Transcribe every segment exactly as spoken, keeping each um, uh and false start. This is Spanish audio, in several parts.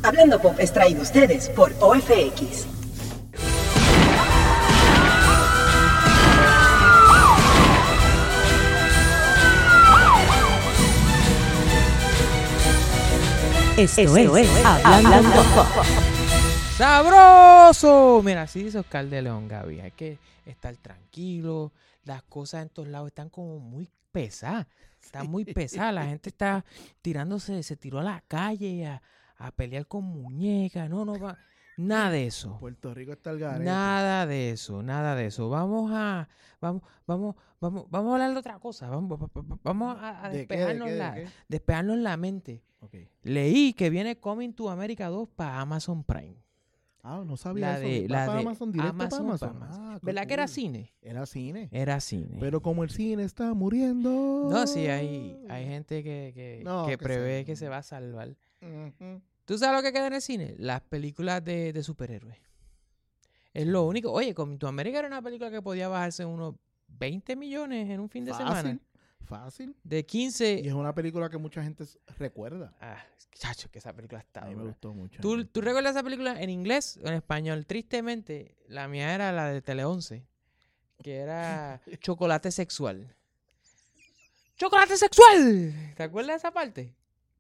Hablando Pop es traído a ustedes por O F X. Esto, Esto es, es Hablando, Hablando Pop. ¡Sabroso! Mira, así dice Oscar de León, Gaby. Hay que estar tranquilo. Las cosas en todos lados están como muy pesadas. Están muy pesadas. La gente está tirándose, se tiró a la calle a, a pelear con muñecas. No, no va. Nada de eso. Puerto Rico está al garete. Nada de eso, nada de eso. Vamos a, vamos, vamos, vamos, vamos a hablar de otra cosa. Vamos, vamos a, a ¿De despejarnos, qué, de qué, la, de qué? despejarnos la mente. Okay. Leí que viene Coming to America dos para Amazon Prime. Ah, no sabía La eso. de, ¿Va la para de Amazon, directo Amazon, para Amazon? para Amazon. Ah, ¿Verdad cool. que era cine? Era cine. Era cine. Pero como el cine está muriendo. No, sí, hay, hay gente que, que, No, que que prevé se- que se va a salvar. Uh-huh. ¿Tú sabes lo que queda en el cine? Las películas de, de superhéroes. Es lo único. Oye, Coming to America era una película que podía bajarse unos veinte millones en un fin de Fácil, semana. fácil. De quince. Y es una película que mucha gente s- recuerda. Ah, chacho, que esa película está A mí me dura. gustó mucho. ¿Tú, ¿Tú recuerdas esa película en inglés o en español? Tristemente, la mía era la de Tele once, que era Chocolate Sexual. ¡Chocolate Sexual! ¿Te acuerdas de esa parte?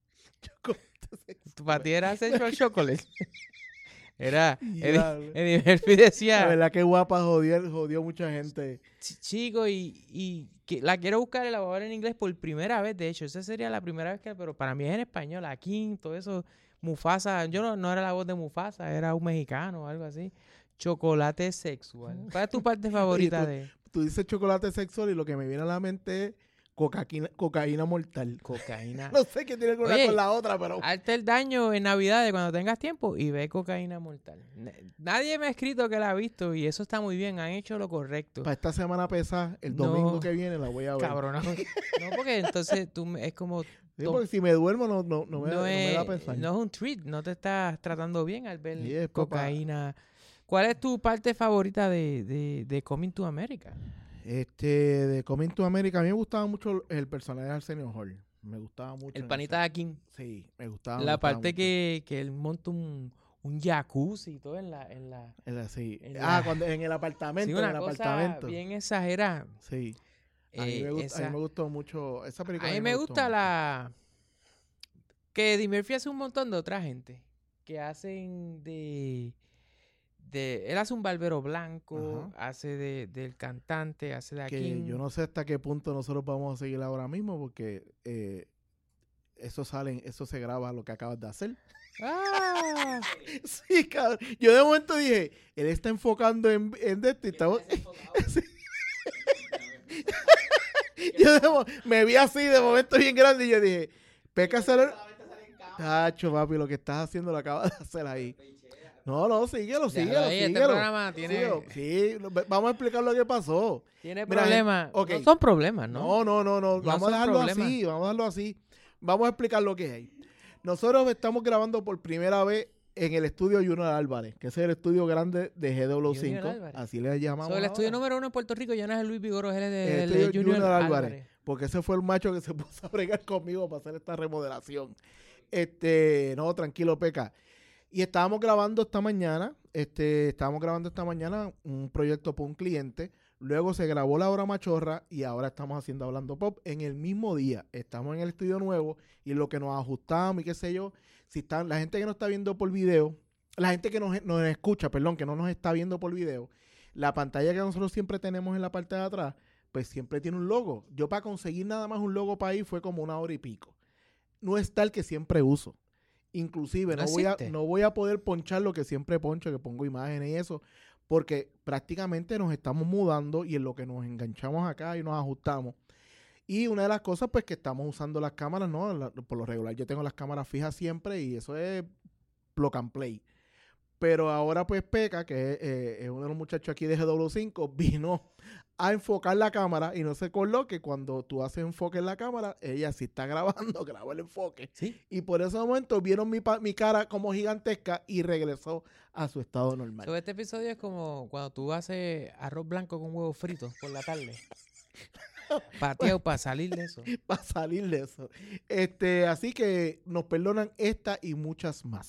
Tu para ti era Sexual Chocolate. Era, Eddie, Diablo. Eddie Murphy La decía, verdad que guapa jodió, jodió mucha gente. "Ch- chico, y, y que la quiero buscar y la voy a ver en inglés por primera vez, de hecho, esa sería la primera vez que, pero para mí es en español, aquí, todo eso, Mufasa, yo no, no era la voz de Mufasa, era un mexicano o algo así. Chocolate Sexual. ¿Cuál es tu parte favorita tú- de Tú dices chocolate sexual y lo que me viene a la mente es cocaína, cocaína mortal. cocaína? No sé qué tiene que ver Oye, con la otra, pero... Hazte el daño en Navidad cuando tengas tiempo y ve Cocaína Mortal. N- Nadie me ha escrito que la ha visto y eso está muy bien, han hecho lo correcto. Para esta semana pesada, el No. domingo que viene la voy a ver. Cabrón, no, no, porque entonces tú me- es como Sí, to- porque si me duermo no, no, no, me, no, no me da a es, pensar. no es un treat, no te estás tratando bien al ver Sí, es pa- cocaína. ¿Cuál es tu parte favorita de, de, de Coming to America? Este, de Coming to America, a mí me gustaba mucho el personaje de Arsenio Hall. Me gustaba mucho. El en panita de Akin. ese- Sí, me gustaba. me La gustaba parte mucho. que, que él monta un, un jacuzzi y todo en la... En la En la- sí. en Ah, la- cuando en el apartamento, sí, en una el cosa apartamento. bien exagerada. Sí. A mí, Eh, me gusta, esa- a mí me gustó mucho esa película. A mí me gustó gusta mucho. la... Que Eddie Murphy hace un montón de otra gente. Que hacen de... de él hace un barbero blanco, Ajá. hace de, del cantante, hace de Que Akin. yo no sé hasta qué punto nosotros vamos a seguir ahora mismo porque eh, eso sale, eso se graba lo que acabas de hacer. ¡Ah! Sí, cabrón. Yo de momento dije, él está enfocando en, en esto y estamos... Sí. Yo de mo- me vi así de momento bien grande y yo dije, peca sale... Tacho, papi, lo que estás haciendo lo acabas de hacer ahí. No, no, síguelo, Déjalo síguelo, ahí, este síguelo. programa tiene- Síguelo. Sí, lo- vamos a explicar lo que pasó. Tiene Mira, problemas. ok. No son problemas, ¿no? No, no, no, no. Vamos son a dejarlo problemas. así, vamos a dejarlo así. Vamos a explicar lo que hay. Nosotros estamos grabando por primera vez en el estudio Junior Álvarez, que es el estudio grande de G W cinco. Junior Álvarez. Así le llamamos. So, el estudio ahora. número uno en Puerto Rico ya no es el Luis Vigoro, es el de, El el de estudio Junior, Junior Álvarez. Álvarez. Porque ese fue el macho que se puso a bregar conmigo para hacer esta remodelación. Este, no, tranquilo, Peca. Y estábamos grabando esta mañana, este, estábamos grabando esta mañana un proyecto para un cliente. Luego se grabó La Hora Machorra y ahora estamos haciendo Hablando Pop en el mismo día. Estamos en el estudio nuevo y lo que nos ajustamos y qué sé yo, si están, la gente que nos está viendo por video, la gente que nos, nos escucha, perdón, que no nos está viendo por video, la pantalla que nosotros siempre tenemos en la parte de atrás, pues siempre tiene un logo. Yo para conseguir nada más un logo para ahí fue como una hora y pico. No es tal que siempre uso. Inclusive ¿No no, voy a, existe? no voy a poder ponchar lo que siempre poncho, que pongo imágenes y eso, porque prácticamente nos estamos mudando y en lo que nos enganchamos acá y nos ajustamos. Y una de las cosas, pues, que estamos usando las cámaras, ¿no? La- por lo regular yo tengo las cámaras fijas siempre y eso es plug and play. Pero ahora, pues, Peca, que es, eh, es uno de los muchachos aquí de G W cinco, vino a enfocar la cámara y no se acordó que cuando tú haces enfoque en la cámara, ella sí está grabando, grabó el enfoque. Sí. Y por ese momento vieron mi, pa- mi cara como gigantesca y regresó a su estado normal. So, este episodio es como cuando tú haces arroz blanco con huevos fritos por la tarde. Pateado para salir de eso. Para salir de eso. Este, así que nos perdonan esta y muchas más.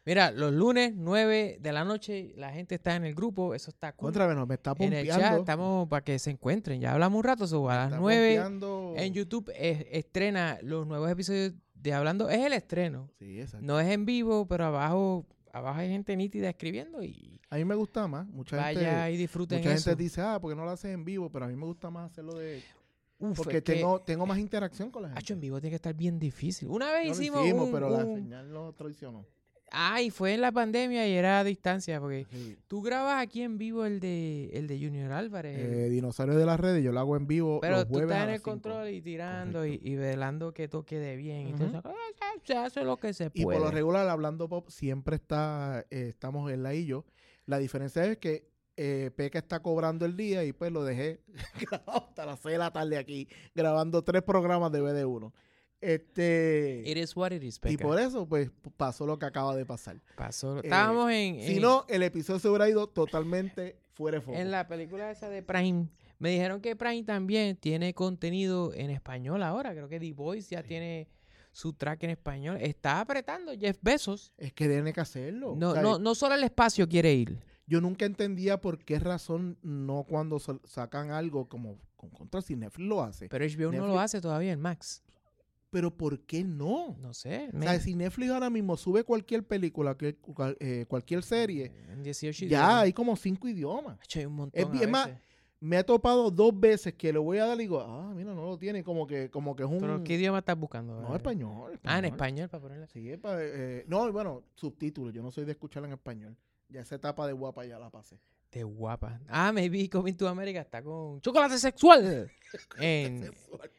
Mira, los lunes, nueve de la noche, la gente está en el grupo, eso está cool. Contra, bueno, me está En el pompeando. chat estamos para que se encuentren. Ya hablamos un rato, so, a me las está nueve pompeando. en YouTube es- estrena los nuevos episodios de Hablando. Es el estreno. Sí, exacto. No es en vivo, pero abajo abajo hay gente nítida escribiendo y A mí me gusta más. Mucha vaya gente, y disfruten mucha eso. gente dice, ah, porque no lo haces en vivo, pero a mí me gusta más hacerlo de... Uf, Porque es que, tengo, tengo más interacción con la gente. hacho, en vivo tiene que estar bien difícil. Una vez No lo hicimos, hicimos, un, pero la un- señal no traicionó. Ay, fue en la pandemia y era a distancia, porque Sí. tú grabas aquí en vivo el de el de Junior Álvarez. el- Eh, Dinosaurio de las redes, yo lo hago en vivo Pero los tú jueves estás a en las el cinco. control y tirando y, Correcto. y velando que todo quede bien. Y Ujú. todo eso. Ah, se hace lo que se Y puede. por lo regular, hablando pop, siempre está, eh, estamos en la y yo. La diferencia es que eh, Peca está cobrando el día y pues lo dejé grabado hasta las seis de la tarde aquí, grabando tres programas de B D uno. Este, It is what it is, y Peca. por eso, pues, pasó lo que acaba de pasar. Pasó. eh, Estábamos en, Si en- no, el episodio se hubiera ido totalmente fuera de foco. en la película esa de Prime. Me dijeron que Prime también tiene contenido en español ahora. Creo que The Voice ya Sí. tiene su track en español. Está apretando Jeff Bezos. Es que tiene que hacerlo. No, O sea, no, no solo el espacio quiere ir. Yo nunca entendía por qué razón no cuando sol- sacan algo como con contra si Netflix lo hace. Pero H B O no lo Netflix- hace todavía en Max. Pero ¿por qué no? No sé. O sea, si Netflix ahora mismo sube cualquier película, que, cual- eh, cualquier serie, En dieciocho ya idiomas. hay como cinco idiomas. Hacho, hay un montón. Es a bien más, veces. me he topado dos veces que le voy a dar y digo, ah, mira, no lo tiene, como que, como que es un... ¿Pero qué idioma estás buscando? No, Eh, español, Ah, en español para ponerle. Sí, es pa- eh, no, bueno, subtítulos, yo no soy de escucharla en español. Ya esa etapa de guapa ya la pasé. De guapa. Ah, maybe Coming to America está con chocolate sexual. en,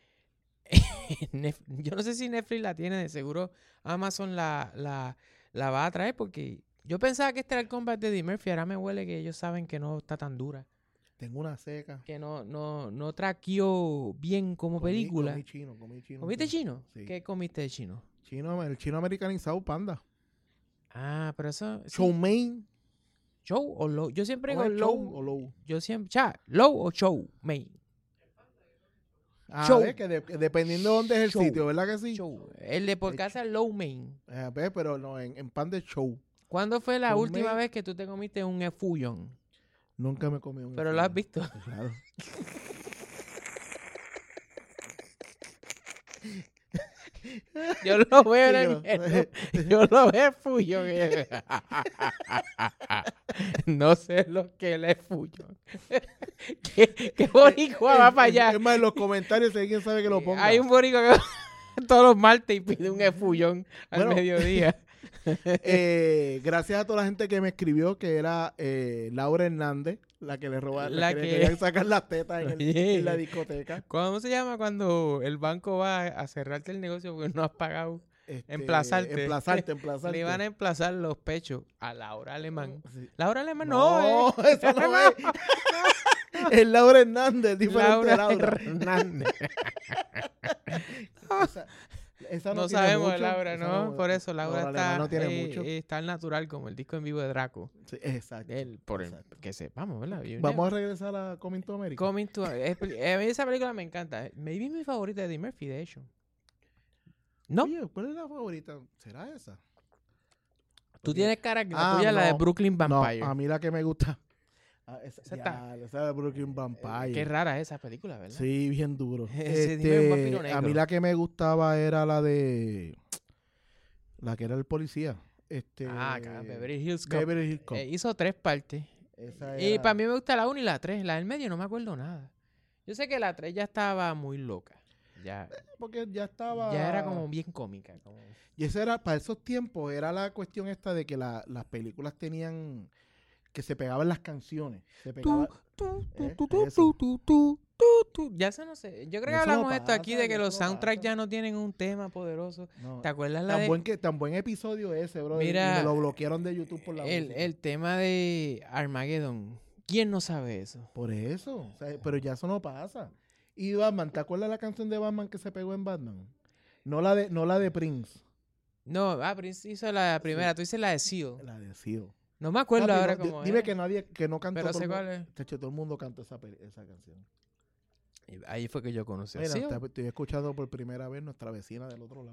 en Nef- yo no sé si Netflix la tiene, de seguro Amazon la, la, la va a traer porque yo pensaba que este era el comeback de Eddie Murphy. Ahora me huele que ellos saben que no está tan dura. Tengo una seca. Que no, no, no traqueó bien como Comí- película. Comí chino, comí chino. ¿Comiste sí. chino? Sí. ¿Qué comiste de chino? Chino, el chino americanizado, panda. Ah, pero eso... sí. Chow mein. ¿Show o low? Yo siempre ¿O digo es low. chow o low? Yo siempre... Cha, low o show, main. Ah, Show. ve que de- dependiendo de dónde es el Show. sitio, ¿verdad que sí? Show. El de por De casa low main. Eh, ve, pero no, en, en pan de show. ¿Cuándo fue la Show última main. vez que tú te comiste un efullón? Nunca me comí un Pero lo has efluvio. visto. Claro. Yo lo veo en Sí, el yo- menú. Yo lo veo efullón. No sé lo que es el efullón. ¿Qué, qué boricua va para allá? Es más, en los comentarios si alguien sabe que lo ponga. Hay un boricua que va todos los martes y pide un efullón al Bueno. mediodía. Eh, gracias a toda la gente que me escribió, que era eh, Laura Hernández, la que le robaron, La la que que- le querían sacar las tetas en, el- Oye. en la discoteca. ¿Cómo se llama cuando el banco va a cerrarte el negocio porque no has pagado? Este, Emplazarte. Emplazarte, emplazarte. Le iban a emplazar los pechos a Laura Alemán. Sí. Laura Alemán no, No, eh. eso no es. Es Laura Hernández, diferente Laura, a Laura. Hernández. Esa, esa No, tiene sabemos de mucho, Laura, esa ¿no? Por eso Laura, Laura está, Alemán no tiene eh, mucho. eh, está al natural como el disco en vivo de Draco. Sí, exacto. Él, por el, exacto. que sepamos, ¿verdad? You Vamos a never- regresar a Coming to America. Coming to- es peli- eh, a mí esa película me encanta. Maybe es mi favorita de Eddie Murphy, de hecho. ¿No? Oye, ¿cuál es la favorita? ¿Será esa? Tú Porque- tienes cara que la Ah, tuya es la de no. Brooklyn No, Vampire. a mí la que me gusta. Ah, esa, Esa está- ya, esa de Brooklyn Vampire. Qué rara es esa película, ¿verdad? Sí, bien duro. Ese dime un vampiro Este, a negro. mí la que me gustaba era la de... La que era el policía. Este, Ah, cara, Beverly Hills Cop. Beverly Hills Cop. Eh, hizo tres partes. Esa Y era- para mí me gusta la uno y la tres. La del medio no me acuerdo nada. Yo sé que la tres ya estaba muy loca. Ya, Porque ya estaba... ya era como bien cómica. como- Y eso era, para esos tiempos, era la cuestión esta de que la- las películas tenían... Que se pegaban las canciones. Se pegaba... Tú, tú, Eh, tú, tú, eso. tú, tú, tú, tú. Ya eso no sé. Yo creo que Eso no hablamos de esto aquí pasa, de que eso los no soundtracks pasa. ya no tienen un tema poderoso. No, ¿Te acuerdas la tan, de buen que, tan buen episodio ese, bro. y Mira, me lo bloquearon de YouTube por la el, música. el tema de Armageddon? ¿Quién no sabe eso? Por eso. O sea, pero ya eso no pasa. Y Batman, ¿te acuerdas la canción de Batman que se pegó en Batman? No la de, no la de Prince. No, ah, Prince hizo la primera. Tú dices la de Seal. La de Seal. No me acuerdo Papi, ahora no, di- cómo Dime es. que nadie, que no cantó. Pero todo sé el cuál mundo. es. Chacho, todo el mundo cantó esa, peli- esa canción. Ahí fue que yo conocí a Mira, Seal. te- estoy escuchando por primera vez nuestra vecina del otro lado.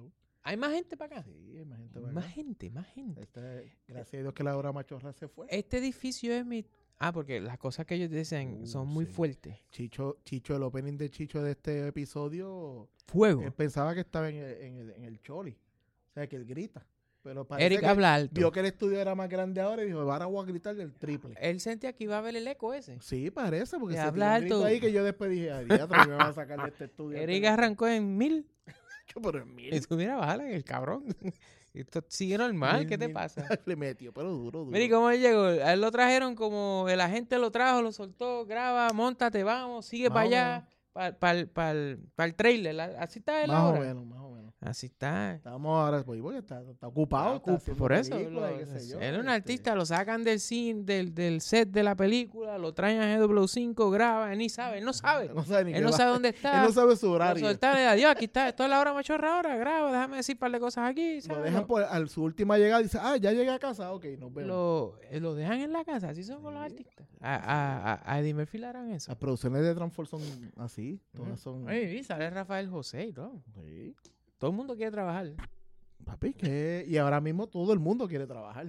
¿Hay más gente para acá? Sí, hay más gente para Más acá. gente, más gente. Este, gracias a Dios que la hora machorra se fue. Este edificio es mi... Ah, porque las cosas que ellos dicen Uh, son muy sí. fuertes. Chicho, Chicho, el opening de Chicho de este episodio, Fuego. él pensaba que estaba en el, en el, en el Choli. O sea, que él grita. Pero parece Eric que habla alto. vio que el estudio era más grande ahora y dijo, ahora voy a gritar del triple. Él sentía que iba a ver el eco ese. Sí, parece, porque Que se habla tiró un grito alto. ahí que yo después dije, ay, diatro, me van a sacar de este estudio. Eric arrancó en mil. Pero en mil. Y tú mira, bájale el cabrón. Esto sigue normal, Mil, ¿qué te mil. pasa? Le metió, pero duro, duro. Mira, ¿y cómo él llegó? A él lo trajeron como el agente lo trajo, lo soltó, graba, móntate, vamos, sigue Más para o allá, para el pa, pa, el trailer. Así está él Más ahora. o menos, más o menos. Así está. Estamos ahora, pues, porque está, está ocupado. Está está haciendo por eso, películas lo- y qué sé yo, él es un este. artista, lo sacan del cine, del, del set de la película, lo traen a G W cinco, graba, él ni sabe, él no sabe. Él no sabe ni Él qué no va. sabe dónde Él está. no sabe su Lo horario. soltaron y le adiós, aquí está, esto es la hora machorra ahora, graba, déjame decir un par de cosas aquí. Lo ¿sabes? dejan Lo- por a su última llegada y dice, ah, ya llegué a casa, ok, nos vemos. lo, eh, lo dejan en la casa, así son con los Sí. artistas. A, a, a, a Eddie Murphy le harán eso. Las producciones de Transform son así, todas Ujú. son... Oye, y sale Rafael José y todo. Sí. Todo el mundo quiere trabajar. Papi, que... Y ahora mismo todo el mundo quiere trabajar.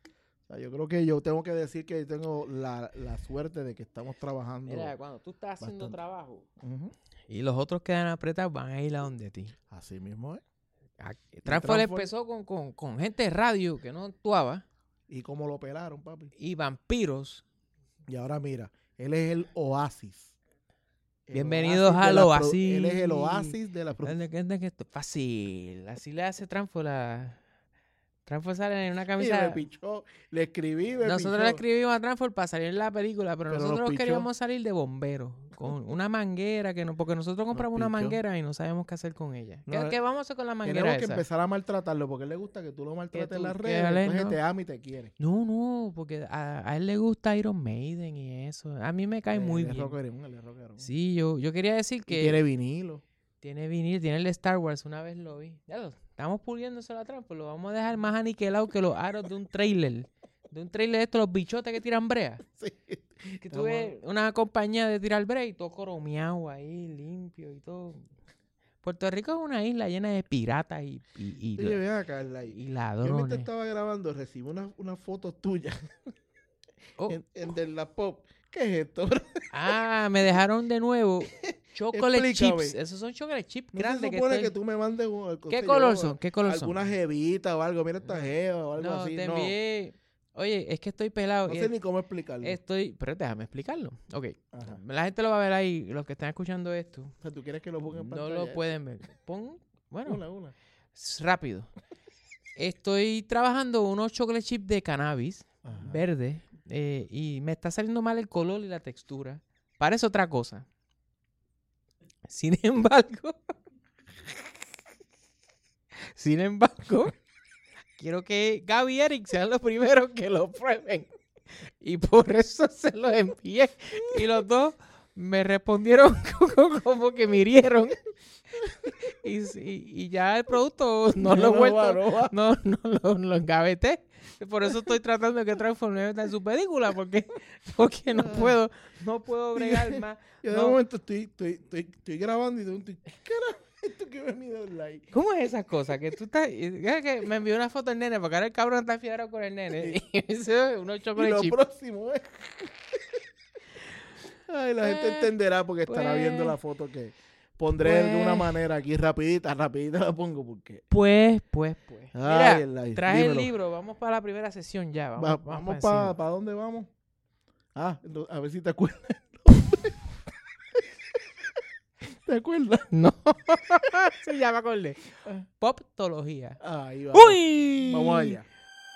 O sea, yo creo que yo tengo que decir que tengo la, la suerte de que estamos trabajando. Mira, cuando tú estás haciendo bastante. trabajo Ujú. y los otros quedan apretados, van a ir a donde ti. Así mismo es. A- Transform Transform- empezó con, con, con gente de radio que no actuaba Y como lo pelaron, papi. y vampiros. Y ahora mira, él es el oasis. El Bienvenidos oasis de al la pro- oasis. Él es el oasis de la ¿Dónde- producción. dónde que esto? Fácil. Así le hace Transform la... Transform sale en una Y me camisa... pichó, le escribí, me Nosotros pichó. le escribimos a Transform para salir en la película, pero, Pero nos nosotros pichó. queríamos salir de bomberos, con una manguera, que no, porque nosotros compramos una pichó. manguera y no sabemos qué hacer con ella. ¿Qué, No, qué vamos a hacer con la manguera Tenemos que esa? empezar a maltratarlo porque a él le gusta que tú lo maltrates en tú- las que redes. a él Entonces no. te ama y te quiere. No, no, porque a, a él le gusta Iron Maiden y eso. A mí me cae muy Él es bien. rockerón, él es rockerón. Sí, yo, yo quería decir Y que quiere vinilo. tiene vinil, tiene el de Star Wars, una vez lo vi. Ya lo, estamos puliéndoselo atrás, pues lo vamos a dejar más aniquilado que los aros de un trailer. De un trailer de estos, los bichotes que tiran brea. Sí. Que tú ves una compañía de tirar brea y todo coromeado ahí, limpio y todo. Puerto Rico es una isla llena de piratas y, y, y, Oye, ven acá, Carla. y Yo mientras ladrones. estaba grabando recibí una, una foto tuya Oh, en, en de la pop. ¿Qué es esto, bro? ah, me dejaron de nuevo chocolate Explícame. chips. Esos son chocolate chips No grandes se que supone estoy- que tú me mandes un, ¿Qué sé color yo, son? ¿Qué color son? alguna jevita o algo. Mira esta jeva o algo No, así. te No, envié. Oye, es que estoy pelado. no y sé ni cómo explicarlo. estoy. Pero déjame explicarlo. Ok. Ajá. La gente lo va a ver ahí. Los que están escuchando esto. O sea, ¿tú quieres que lo ponga en No pantalla? lo pueden ver. Pon. Bueno, Una, una. s- rápido. Estoy trabajando unos chocolate chips de cannabis Ajá. verde. eh, y me está saliendo mal el color y la textura. Parece otra cosa. Sin embargo. sin embargo. Quiero que Gaby y Eric sean los primeros que lo prueben. Y por eso se los envié. Y los dos me respondieron como, como que me hirieron. Y, y- y ya el producto no lo he vuelto. va, no va. No, no lo, lo engaveté. Por eso estoy tratando de que Transform me meta en su película. Porque, porque no puedo, no puedo bregar más. Yo de No. momento estoy, estoy, estoy, estoy grabando y de momento, ¿qué carajo es esto que me mide un like? ¿Cómo es esa cosa? Que tú estás. Es que me envió una foto del nene, porque ahora el cabrón está fiado con el nene. Y eso es unos Y chocolate lo chips. próximo es... Ay, la gente Eh, entenderá porque estará pues, viendo la foto que pondré de una pues. manera aquí rapidita, rapidita la pongo porque... Pues, pues, pues. Mira, Ay, el like, traje el dímelo. libro. Vamos para la primera sesión ya. Vamos, Va- vamos, Vamos pa' para encima. pa dónde vamos. Ah, no, a ver si te acuerdas. ¿Te acuerdas? No. Sí, ya me acordé. Poptología. Ahí va. ¡Uy! Vamos allá.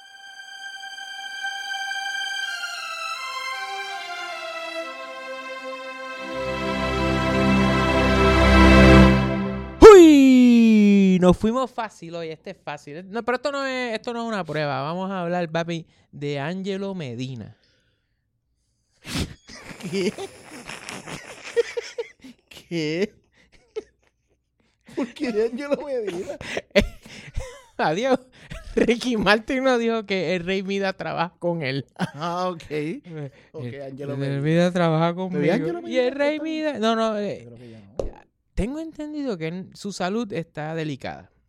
¡Uy! Nos fuimos fácil hoy. Este es fácil. No, pero esto no es, esto no es una prueba. Vamos a hablar, papi, de Ángelo Medina. ¿Qué? ¿Qué? ¿Por qué Angelo Medina? Adiós. Ricky Martin nos dijo que el Rey Mida trabaja con él. Ah, ok. Ok, El- Ángelo el Medina. Mida trabaja conmigo. Ángelo Y Medina el Rey está- Mida... No, no. eh, Yo creo que ya no. tengo entendido que en- su salud está delicada.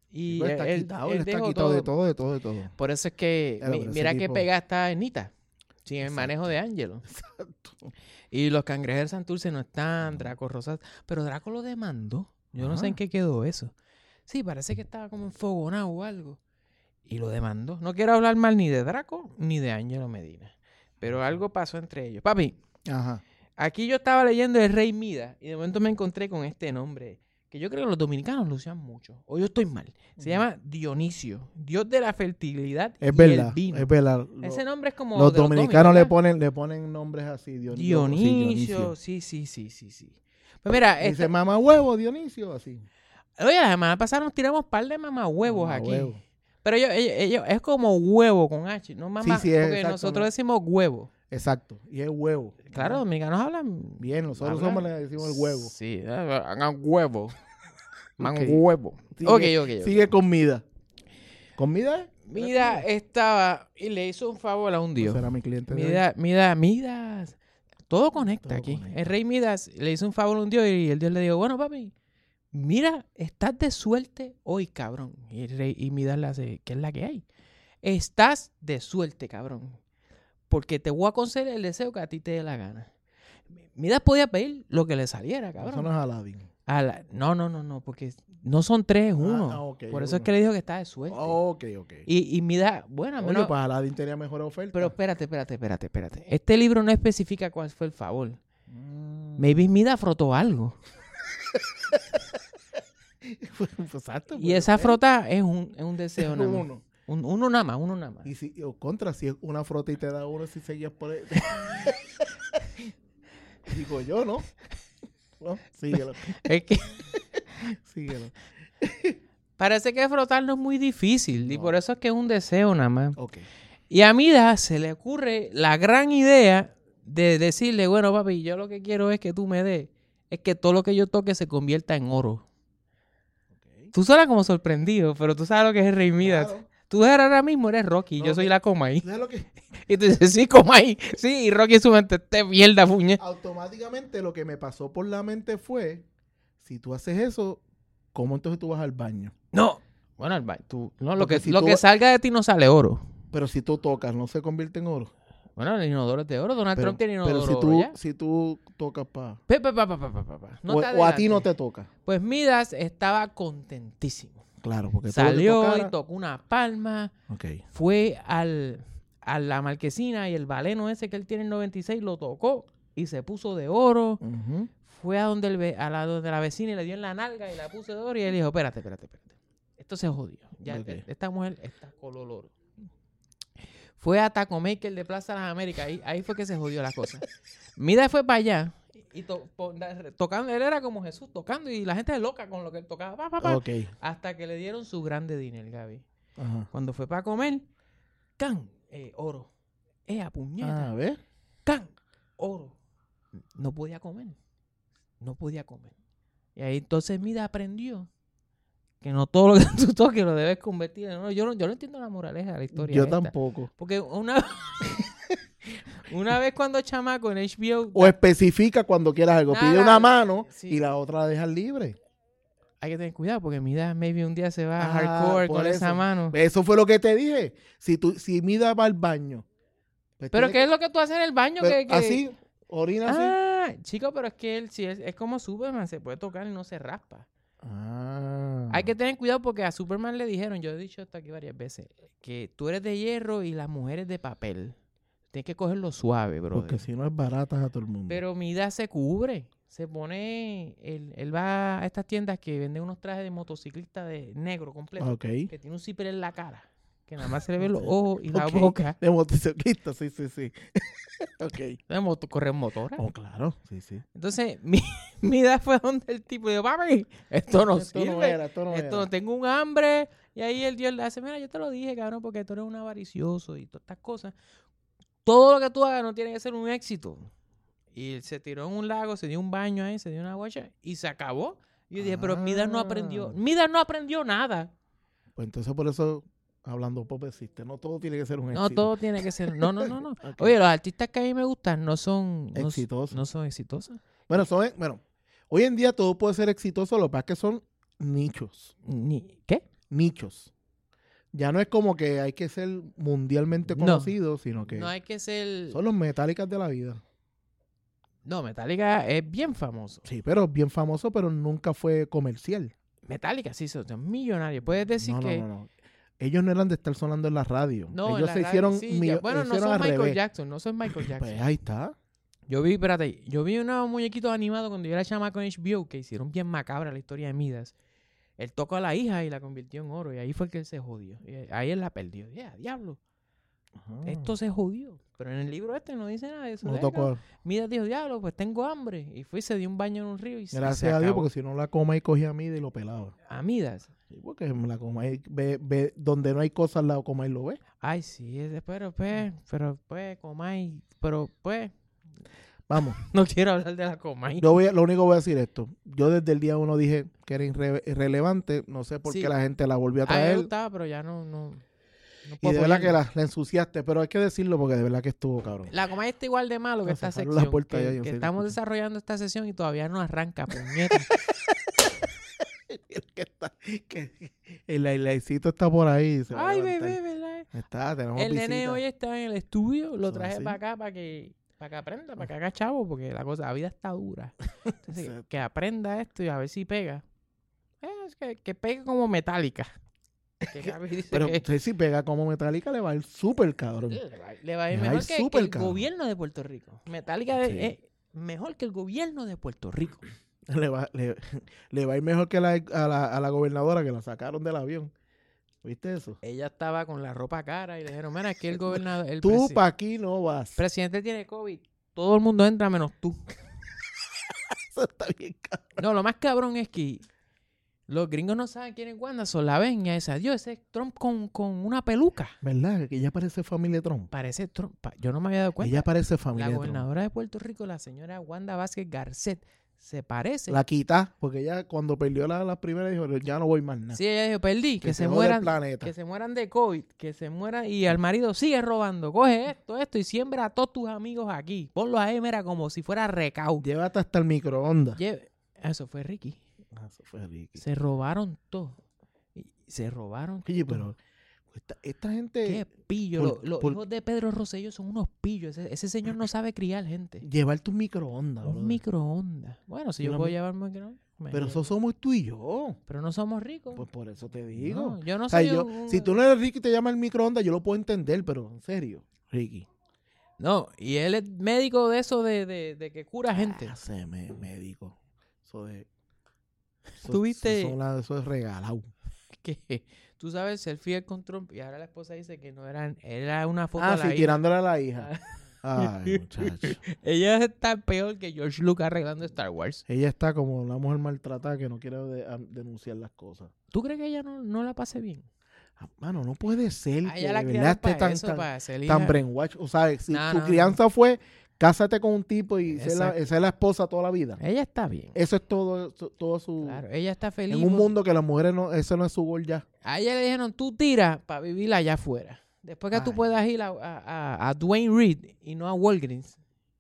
Y Él está él, quitado, él él está dejó quitado de todo. todo, de todo, de todo. Por eso es que, Claro, mi- pero ese mira qué tipo- pega está Nita, sin el Exacto. manejo de Ángelo. Exacto. Y los cangrejeros de Santurce no están, Draco Rosas, pero Draco lo demandó. Yo no sé en Ajá. qué quedó eso. Sí, parece que estaba como enfogonado o algo. Y lo demandó. No quiero hablar mal ni de Draco ni de Ángelo Medina. Pero algo pasó entre ellos. Papi, Ajá. aquí yo estaba leyendo el Rey Midas y de momento me encontré con este nombre que yo creo que los dominicanos lo usan mucho. O yo estoy mal. Se llama Dionisio, dios de la fertilidad Es y verdad, el vino. es verdad. Lo- Ese nombre es como los de dominicanos le dominicos, ponen, le ponen nombres así. Dion- Dionisio, sí, sí, sí, sí, sí, sí. Pues mira, Dice esta- mamá huevo, Dionisio, así. oye, la semana pasada nos tiramos un par de mamahuevos Mamá aquí. huevo. Pero ellos, ellos, ellos- es como huevo con H, no mamá, Sí, sí, es porque exacto, nosotros ¿no? decimos huevo. Exacto. Y es huevo. Claro, los dominicanos hablan Bien, nosotros hablan- somos le decimos el huevo. Sí, eh, hagan huevo. Man Ok. huevo. Sigue, ok, ok, ok. Sigue con Mida. ¿Con Mida? es? Mida estaba y le hizo un favor a un dios. Será mi cliente de hoy. Mida, Mida, Midas. Todo conecta Todo aquí. conecta. El rey Midas le hizo un favor a un dios y el dios le dijo, bueno, papi, mira, estás de suerte hoy, cabrón. Y el rey y Midas le hace, ¿qué es la que hay? Estás de suerte, cabrón. Porque te voy a conceder el deseo que a ti te dé la gana. Midas podía pedir lo que le saliera, Eso cabrón. no es Aladdin. A la- no, no, no, no, porque no son tres, es uno. ah, ok, Por eso es uno. que le dijo que está de suerte. Ok, ok. Y, y Midas, bueno, a Oye, menos... pues Aladdin tenía mejor oferta. Pero espérate, espérate, espérate, espérate. Este libro no especifica cuál fue el favor. Mm. Maybe Midas frotó algo. Pues, exacto. Y puede esa ser. frota es un, es un deseo nada más. Uno. Un- uno nada más, uno nada más. Y si, o contra, si es una frota y te da uno, si seguías por ahí. Digo yo, ¿no? No, síguelo, Es que síguelo. parece que frotar no es muy difícil. Y No. por eso es que es un deseo nada más. Ok. Y a Midas se le ocurre la gran idea de decirle, bueno, papi, yo lo que quiero es que tú me des, es que todo lo que yo toque se convierta en oro. Ok. Tú suenas como sorprendido, pero tú sabes lo que es el rey Midas. Claro. Tú ahora mismo eres Rocky, No, yo soy no. la Comay. ¿Sabes lo que? Y tú dices, sí, Comay. Sí, y Rocky en su mente, te mierda, puñe. Automáticamente lo que me pasó por la mente fue, si tú haces eso, ¿cómo entonces tú vas al baño? No. Bueno, el ba- tú, no, lo Porque que, si lo tú- que salga de ti no sale oro. Pero si tú tocas, ¿no se convierte en oro? Bueno, el inodoro es de oro. Donald Pero, Trump tiene pero inodoro si oro tú, ya. si tú tocas pa... Pe, pe, pa, pa, pa, pa, pa, pa. No o, te o a ti no adelantes. te toca. Pues Midas estaba contentísimo. Claro, porque todo lo que Salió tocara- y tocó una palma. Ok. Fue al, a la marquesina y el baleno ese que él tiene en noventa y seis lo tocó y se puso de oro. Ujú. Fue a donde, el, ve- a la, donde la vecina y le dio en la nalga y la puso de oro y él dijo, espérate, espérate, espérate. Esto se jodió. Ya Ok. e- esta mujer está color oro. Fue a Taco Maker de Plaza de las Américas. Ahí, ahí fue que se jodió la cosa. Midas fue para allá y to- po- da- tocando. Él era como Jesús tocando y la gente es loca con lo que él tocaba. Pa, pa, pa, Ok. hasta que le dieron su grande dinero, Gaby. Ajá. Cuando fue para comer, can, eh, oro. Eh, a puñeta. Ah, ¿ves? Can, oro. No podía comer. No podía comer. Y ahí entonces Midas aprendió que no todo lo que tú toques lo debes convertir en oro. Yo no, yo no entiendo la moraleja de la historia. Yo esta. tampoco. Porque una, una vez cuando chamaco en H B O, O especifica cuando quieras algo. Nada, Pide una mano sí. y la otra la dejas libre. hay que tener cuidado porque Midas maybe un día se va a Ah, hardcore por con esa eso. mano. Eso fue lo que te dije. Si tú, si Mida va al baño. pues Pero tiene ¿qué es lo que tú haces en el baño? pero que, que- Así, orina así. Ah, chico, pero es que él sí es, es como Superman, se puede tocar y no se raspa. Ah. Hay que tener cuidado porque a Superman le dijeron, yo he dicho esto aquí varias veces, que tú eres de hierro y las mujeres de papel. Tienes que cogerlo suave, bro. Porque si no es baratas a todo el mundo. Pero Midas se cubre. Se pone, él, él va a estas tiendas que venden unos trajes de motociclista de negro completo, Ok. que tiene un zipper en la cara, que nada más se le ven los ojos y la Ok. boca. De motociclista, sí, sí, sí. ok. De moto, correr motora. Oh, claro. Sí, sí. Entonces, mi, Midas fue donde el tipo dijo, papi, esto no Esto sirve. no era, esto no Esto, era. tengo un hambre. Y ahí el Dios le hace, mira, yo te lo dije, cabrón, porque tú eres un avaricioso y todas estas cosas. Todo lo que tú hagas no tiene que ser un éxito. Y él se tiró en un lago, se dio un baño ahí, se dio una guacha y se acabó. Y yo dije, pero Midas no aprendió. Ah. Midas no aprendió nada. Pues entonces por eso, hablando pop existe. No todo tiene que ser un No, éxito. todo tiene que ser. No, no, no, no. Ok. Oye, los artistas que a mí me gustan no son no, Exitosos. No son exitosos. Bueno, son, bueno, hoy en día todo puede ser exitoso, lo que pasa es que son nichos. Ni, ¿Qué? nichos. Ya no es como que hay que ser mundialmente No. conocido, sino que No hay que ser... son los Metallicas de la vida. No, Metallica es bien famoso. Sí, pero bien famoso, pero nunca fue comercial. Metallica sí son son millonarios. Puedes decir No, no, que... no, no. Ellos no eran de estar sonando en la radio. No, en Ellos la se radio hicieron, sí, mi- ya- Bueno, no hicieron son al Michael revés. Jackson. No son Michael Jackson. Pues ahí está. Yo vi, espérate, yo vi unos muñequitos animados cuando yo era chamaco en H B O que hicieron bien macabra la historia de Midas. Él tocó a la hija y la convirtió en oro. Y ahí fue que él se jodió. Y ahí él la perdió. Ya, diablo. Ajá. Esto se jodió. Pero en el libro este no dice nada de eso. No Venga, tocó. Midas dijo, diablo, pues tengo hambre. Y fue y se dio un baño en un río y se- y se Gracias a Dios, acabó. porque si no la coma y cogía a mí y lo pelaba. A Midas. Sí, porque me la coma y ve, ve donde no hay cosas, la coma y lo ve. Ay, sí, es de- pero pues, pero pues, Comay, pero pues, Vamos. no quiero hablar de la Comay. Yo voy a- lo único que voy a decir esto. Yo desde el día uno dije que era irre- irrelevante. No sé por Sí. qué la gente la volvió a A mí me traer. gustaba, pero ya no, no, no Y puedo de verdad que apoyarlo. la, la ensuciaste. Pero hay que decirlo porque de verdad que estuvo cabrón. La Comay está igual de malo que No, esta cerraron sección, la puerta que, ya, yo que sé, estamos disculpa. desarrollando esta sesión y todavía no arranca, puñeta. que está, que el ailecito está por ahí. se va a Ay, levantar. bebé, ¿verdad? Está, tenemos El nene visita. hoy está en el estudio, lo Eso traje así. para acá para que, para que aprenda, para que haga chavo, porque la cosa, la vida está dura. Entonces, que, Exacto. que aprenda esto y a ver si pega. Eh, es que, que pegue como Metallica. Que Gaby dice Pero que- usted si pega como Metallica le va a ir súper cabrón. Le va, le va a ir Le va a mejor ir que, que súper el cabrón. gobierno de Puerto Rico. Metallica Sí. es mejor que el gobierno de Puerto Rico. Le va, le, le va a ir mejor que la, a, la, a la gobernadora que la sacaron del avión. ¿Viste eso? Ella estaba con la ropa cara y le dijeron, mira, aquí el gobernador, el Tú presi- pa' aquí no vas. presidente tiene COVID. Todo el mundo entra menos tú. Eso está bien cabrón. No, lo más cabrón es que los gringos no saben quién es Wanda, solo la ven y esa, Dios, ese es Trump con, con una peluca. ¿Verdad? Que ella parece familia Trump. Parece Trump. Pa- Yo no me había dado cuenta. Ella parece La familia Trump. gobernadora de Puerto Rico, la señora Wanda Vázquez Garcet, se parece. La quita, porque ella cuando perdió la, la primera dijo, ya no voy más nada. Sí, ella dijo, perdí, que, Que se se joda el mueran, planeta. que se mueran de COVID, que se mueran y al marido sigue robando, coge esto, esto y siembra a todos tus amigos aquí. Ponlo ahí, mira, como si fuera recau. Llévate hasta el microondas. Lle- Eso fue Ricky. Ah, eso fue Ricky. Se robaron todo. Y Se robaron Oye, todo. pero esta, esta gente Qué pillo. por- Los, los por- hijos de Pedro Rosselló son unos pillos. Ese, ese señor no sabe criar gente. llevar tus microondas, Un brother. microondas. Bueno, si yo Una puedo mi- llevar un microondas. me Pero llevo. eso somos tú y yo. Pero no somos ricos. Pues por eso te digo. No, yo no O sea, soy yo- un- si tú no eres Ricky y te llama el microondas, yo lo puedo entender, pero en serio, Ricky. No, y él es médico de eso de, de, de que cura gente. Ah, sé, me- médico. Eso de... Eso, ¿Tú viste? Eso, son la- eso es regalado. Que tú sabes, ser fiel con Trump y ahora la esposa dice que no eran, era una foto Ah, de la sí, hija. tirándole a la hija. Ay, muchacho. Ella está peor que George Lucas arreglando Star Wars. Ella está como una mujer maltratada que no quiere de- a- denunciar las cosas. ¿Tú crees que ella no, no la pase bien? Ah, mano, no puede ser A que ella la de verdad criaron esté para tan, eso, tan, para ser tan hija. brainwash. O sea, si No, tu no, no. crianza fue cásate con un tipo y ser la, Exacto. ser la esposa toda la vida. Ella está bien. Eso es todo, su- todo su... Claro, ella está feliz. en un porque- mundo que las mujeres no, eso no es su gol ya. A ella le dijeron, tú tira para vivir allá afuera. Después que tú Ay. puedas ir a, a, a- a Dwayne Reed y no a Walgreens.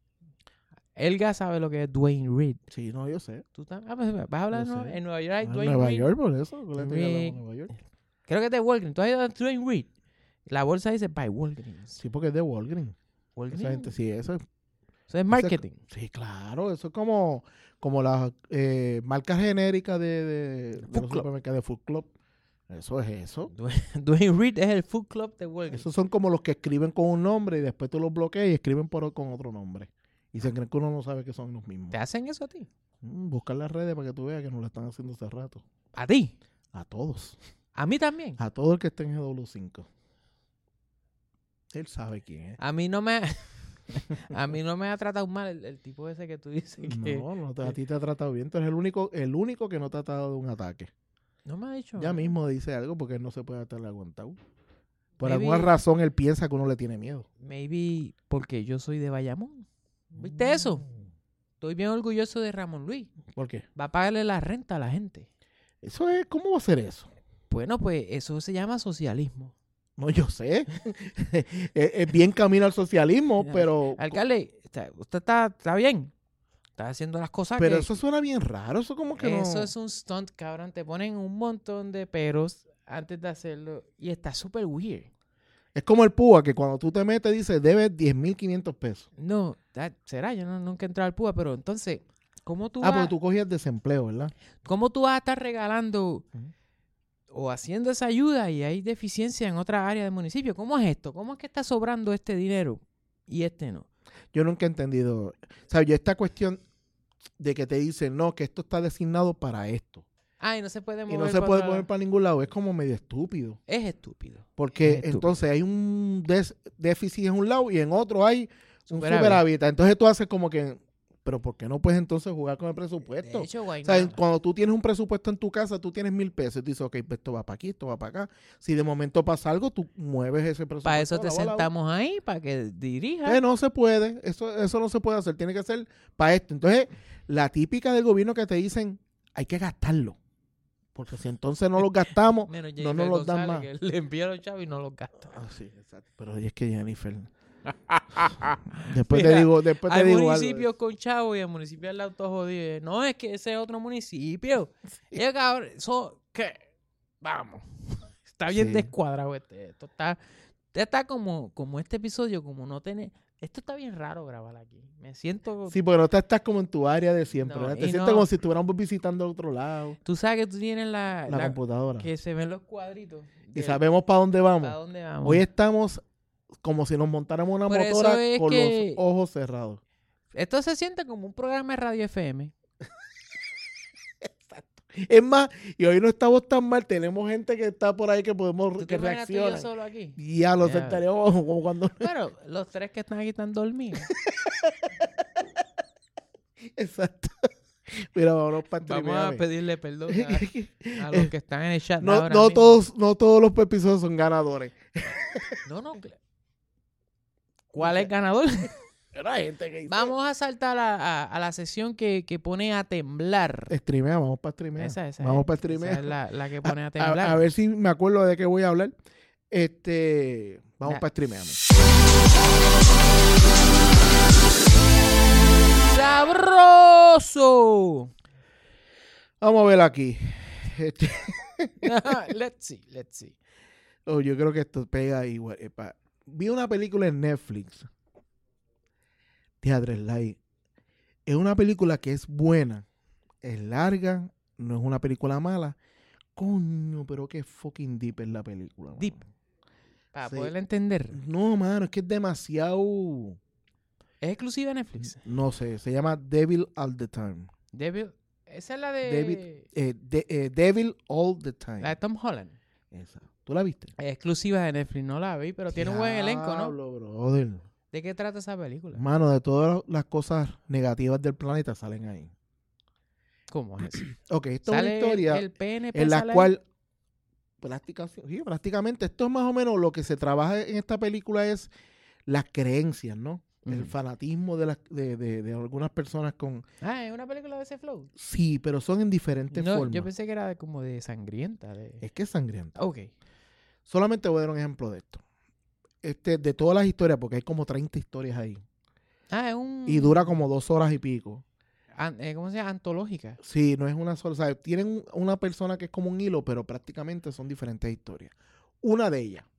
Elga sabe lo que es Dwayne Reed. Sí, no, yo sé. ¿Tú tam- ah, pues, vas a hablar Yo de Nueva- sé. en Nueva York hay Ah, Dwayne Nueva Reed. York, por eso. que le estoy hablando de Reed. Nueva York. Creo que es de Walgreens. ¿Tú has ido a Dwayne Reed? La bolsa dice by Walgreens. Sí, porque es de Walgreens. Walgreens. Esa gente, sí, eso es... Eso es marketing. Sí, claro. Eso es como, como las eh, marcas genéricas de, de, de Food los Club. supermercados de Food Club. Eso es eso. Dwayne Dwayne Reed es el food club de Walgreens. Esos son como los que escriben con un nombre y después tú los bloqueas y escriben por, con otro nombre. Y se creen que uno no sabe que son los mismos. ¿Te hacen eso a ti? Mm, buscar las redes para que tú veas que nos lo están haciendo hace rato. ¿A ti? A todos. ¿A mí también? A todo el que esté en G W cinco. Él sabe quién es. A mí no me... a mí no me ha tratado mal el, el tipo ese que tú dices que... No, no te- a ti te ha tratado bien. Tú eres el único, el único que no te ha dado un ataque. No me ha dicho Ya nada. mismo dice algo porque él no se puede estar aguantado. Por Maybe- alguna razón él piensa que uno le tiene miedo. Maybe porque yo soy de Bayamón. ¿Viste eso? Estoy bien orgulloso de Ramón Luis. ¿Por qué? Va a pagarle la renta a la gente. Eso es, ¿cómo va a ser eso? Bueno, pues eso se llama socialismo. No, yo sé. es, es bien camino al socialismo, Mira, pero... Alcalde, está- usted está, está bien. Está haciendo las cosas Pero que... eso suena bien raro. Eso como que Eso no... es un stunt, cabrón. Te ponen un montón de peros antes de hacerlo. Y está súper weird. Es como el púa, que cuando tú te metes dice, debes diez mil quinientos pesos. No, that- será, yo no, nunca he entrado al P U A, pero entonces, ¿cómo tú, Ah, vas, porque tú cogías desempleo, ¿verdad? ¿cómo tú vas a estar regalando Ujú. o haciendo esa ayuda y hay deficiencia en otra área del municipio? ¿Cómo es esto? ¿Cómo es que está sobrando este dinero y este no? Yo nunca he entendido. O sea, yo esta cuestión de que te dicen, no, que esto está designado para esto. Ay, no se puede mover. Y no se para puede otro poner lado. para ningún lado. Es como medio estúpido. Es estúpido. Porque Es estúpido. entonces hay un des- déficit en un lado y en otro hay un Superávit. superávit. Entonces tú haces como que, pero ¿por qué no puedes entonces jugar con el presupuesto? De hecho, guay, O sea, no. cuando tú tienes un presupuesto en tu casa, tú tienes mil pesos. Y tú dices, ok, pues esto va para aquí, esto va para acá. Si de momento pasa algo, tú mueves ese presupuesto. Para eso a te lado a lado. sentamos ahí, para que dirijas. Eh, no se puede, eso, eso no se puede hacer, tiene que ser para esto. Entonces, la típica del gobierno que te dicen, hay que gastarlo. Porque si entonces no los gastamos, Menos no Jennifer nos los dan más. González, que le envía a los chavos y no los gasta. Ah, sí, exacto. Pero es que Jennifer. después Mira, te digo, después te Hay digo algo. municipios con chavos y el municipio al lado todo jodido. No, es que ese es otro municipio. Y el cabrón, eso, ¿qué? Vamos. Está bien Sí. descuadrado este. Esto está, está como, como este episodio, como no tiene... Esto está bien raro grabar aquí. Me siento... Sí, porque no te estás como en tu área de siempre, No, ¿verdad? y Te sientes no- como si estuviéramos visitando otro lado, Tú sabes que tú tienes la... la, la- computadora. que se ven los cuadritos. Y del- sabemos para dónde vamos. ¿Para dónde vamos? Hoy estamos como si nos montáramos una Por eso motora es con que- los ojos cerrados. Esto se siente como un programa de radio F M. Es más, y hoy no estamos tan mal, tenemos gente que está por ahí que podemos ¿Tú que te imaginas tú y yo reacciona. solo aquí? Y ya lo Ya. sentaríamos como cuando. Pero los tres que están aquí están dormidos. Exacto. Mira, vámonos para Vamos a pedirle perdón a, a los que están en el chat. no, ahora no mismo. todos, no todos los episodios son ganadores. No, no. cl- ¿Cuál es el ganador? Pero hay gente que dice. Vamos a saltar a, a- a la sesión que, que pone a temblar. Streamea, vamos para streamea. Esa, esa vamos es, para esa streamea. es la, la que pone a A, temblar. a ver si me acuerdo de qué voy a hablar. Este, vamos Ya. para streamea. ¡Sabroso! Vamos a ver aquí. Este, Let's see, let's see. oh, yo creo que esto pega igual. Epa. Vi una película en Netflix. Teatro Light. Es una película que es buena. Es larga. No es una película mala. Coño, pero qué fucking deep es la película. mano. Deep. Para Sí. poderla entender. No, mano, es que es demasiado. ¿Es exclusiva de Netflix? No sé, se llama Devil All the Time. Devil. Esa es la de... David, eh, de- eh, Devil All the Time. La de Tom Holland. Esa. ¿Tú la viste? Es exclusiva de Netflix, no la vi, pero tiene un buen elenco, ¿no? Diablo, brother. ¿De qué trata esa película? Mano, de todas las cosas negativas del planeta salen ahí. ¿Cómo es eso? Ok, esto es una Sale el, historia el P N P en la sale ahí? cual práctica- sí, prácticamente esto es más o menos lo que se trabaja en esta película es las creencias, ¿no? El Ujú. fanatismo de, las, de, de, de algunas personas con... Ah, es una película de ese flow. Sí, pero son en diferentes No, formas. yo pensé que era de- como de sangrienta. De... Es que es sangriento. Ok. Solamente voy a dar un ejemplo de esto. Este, de todas las historias, porque hay como treinta historias ahí. Ah, es un... Y dura como dos horas y pico. an- eh, ¿Cómo se llama? Antológica. Sí, no es una sola. O sea, tienen un- una persona que es como un hilo, pero prácticamente son diferentes historias. Una de ellas.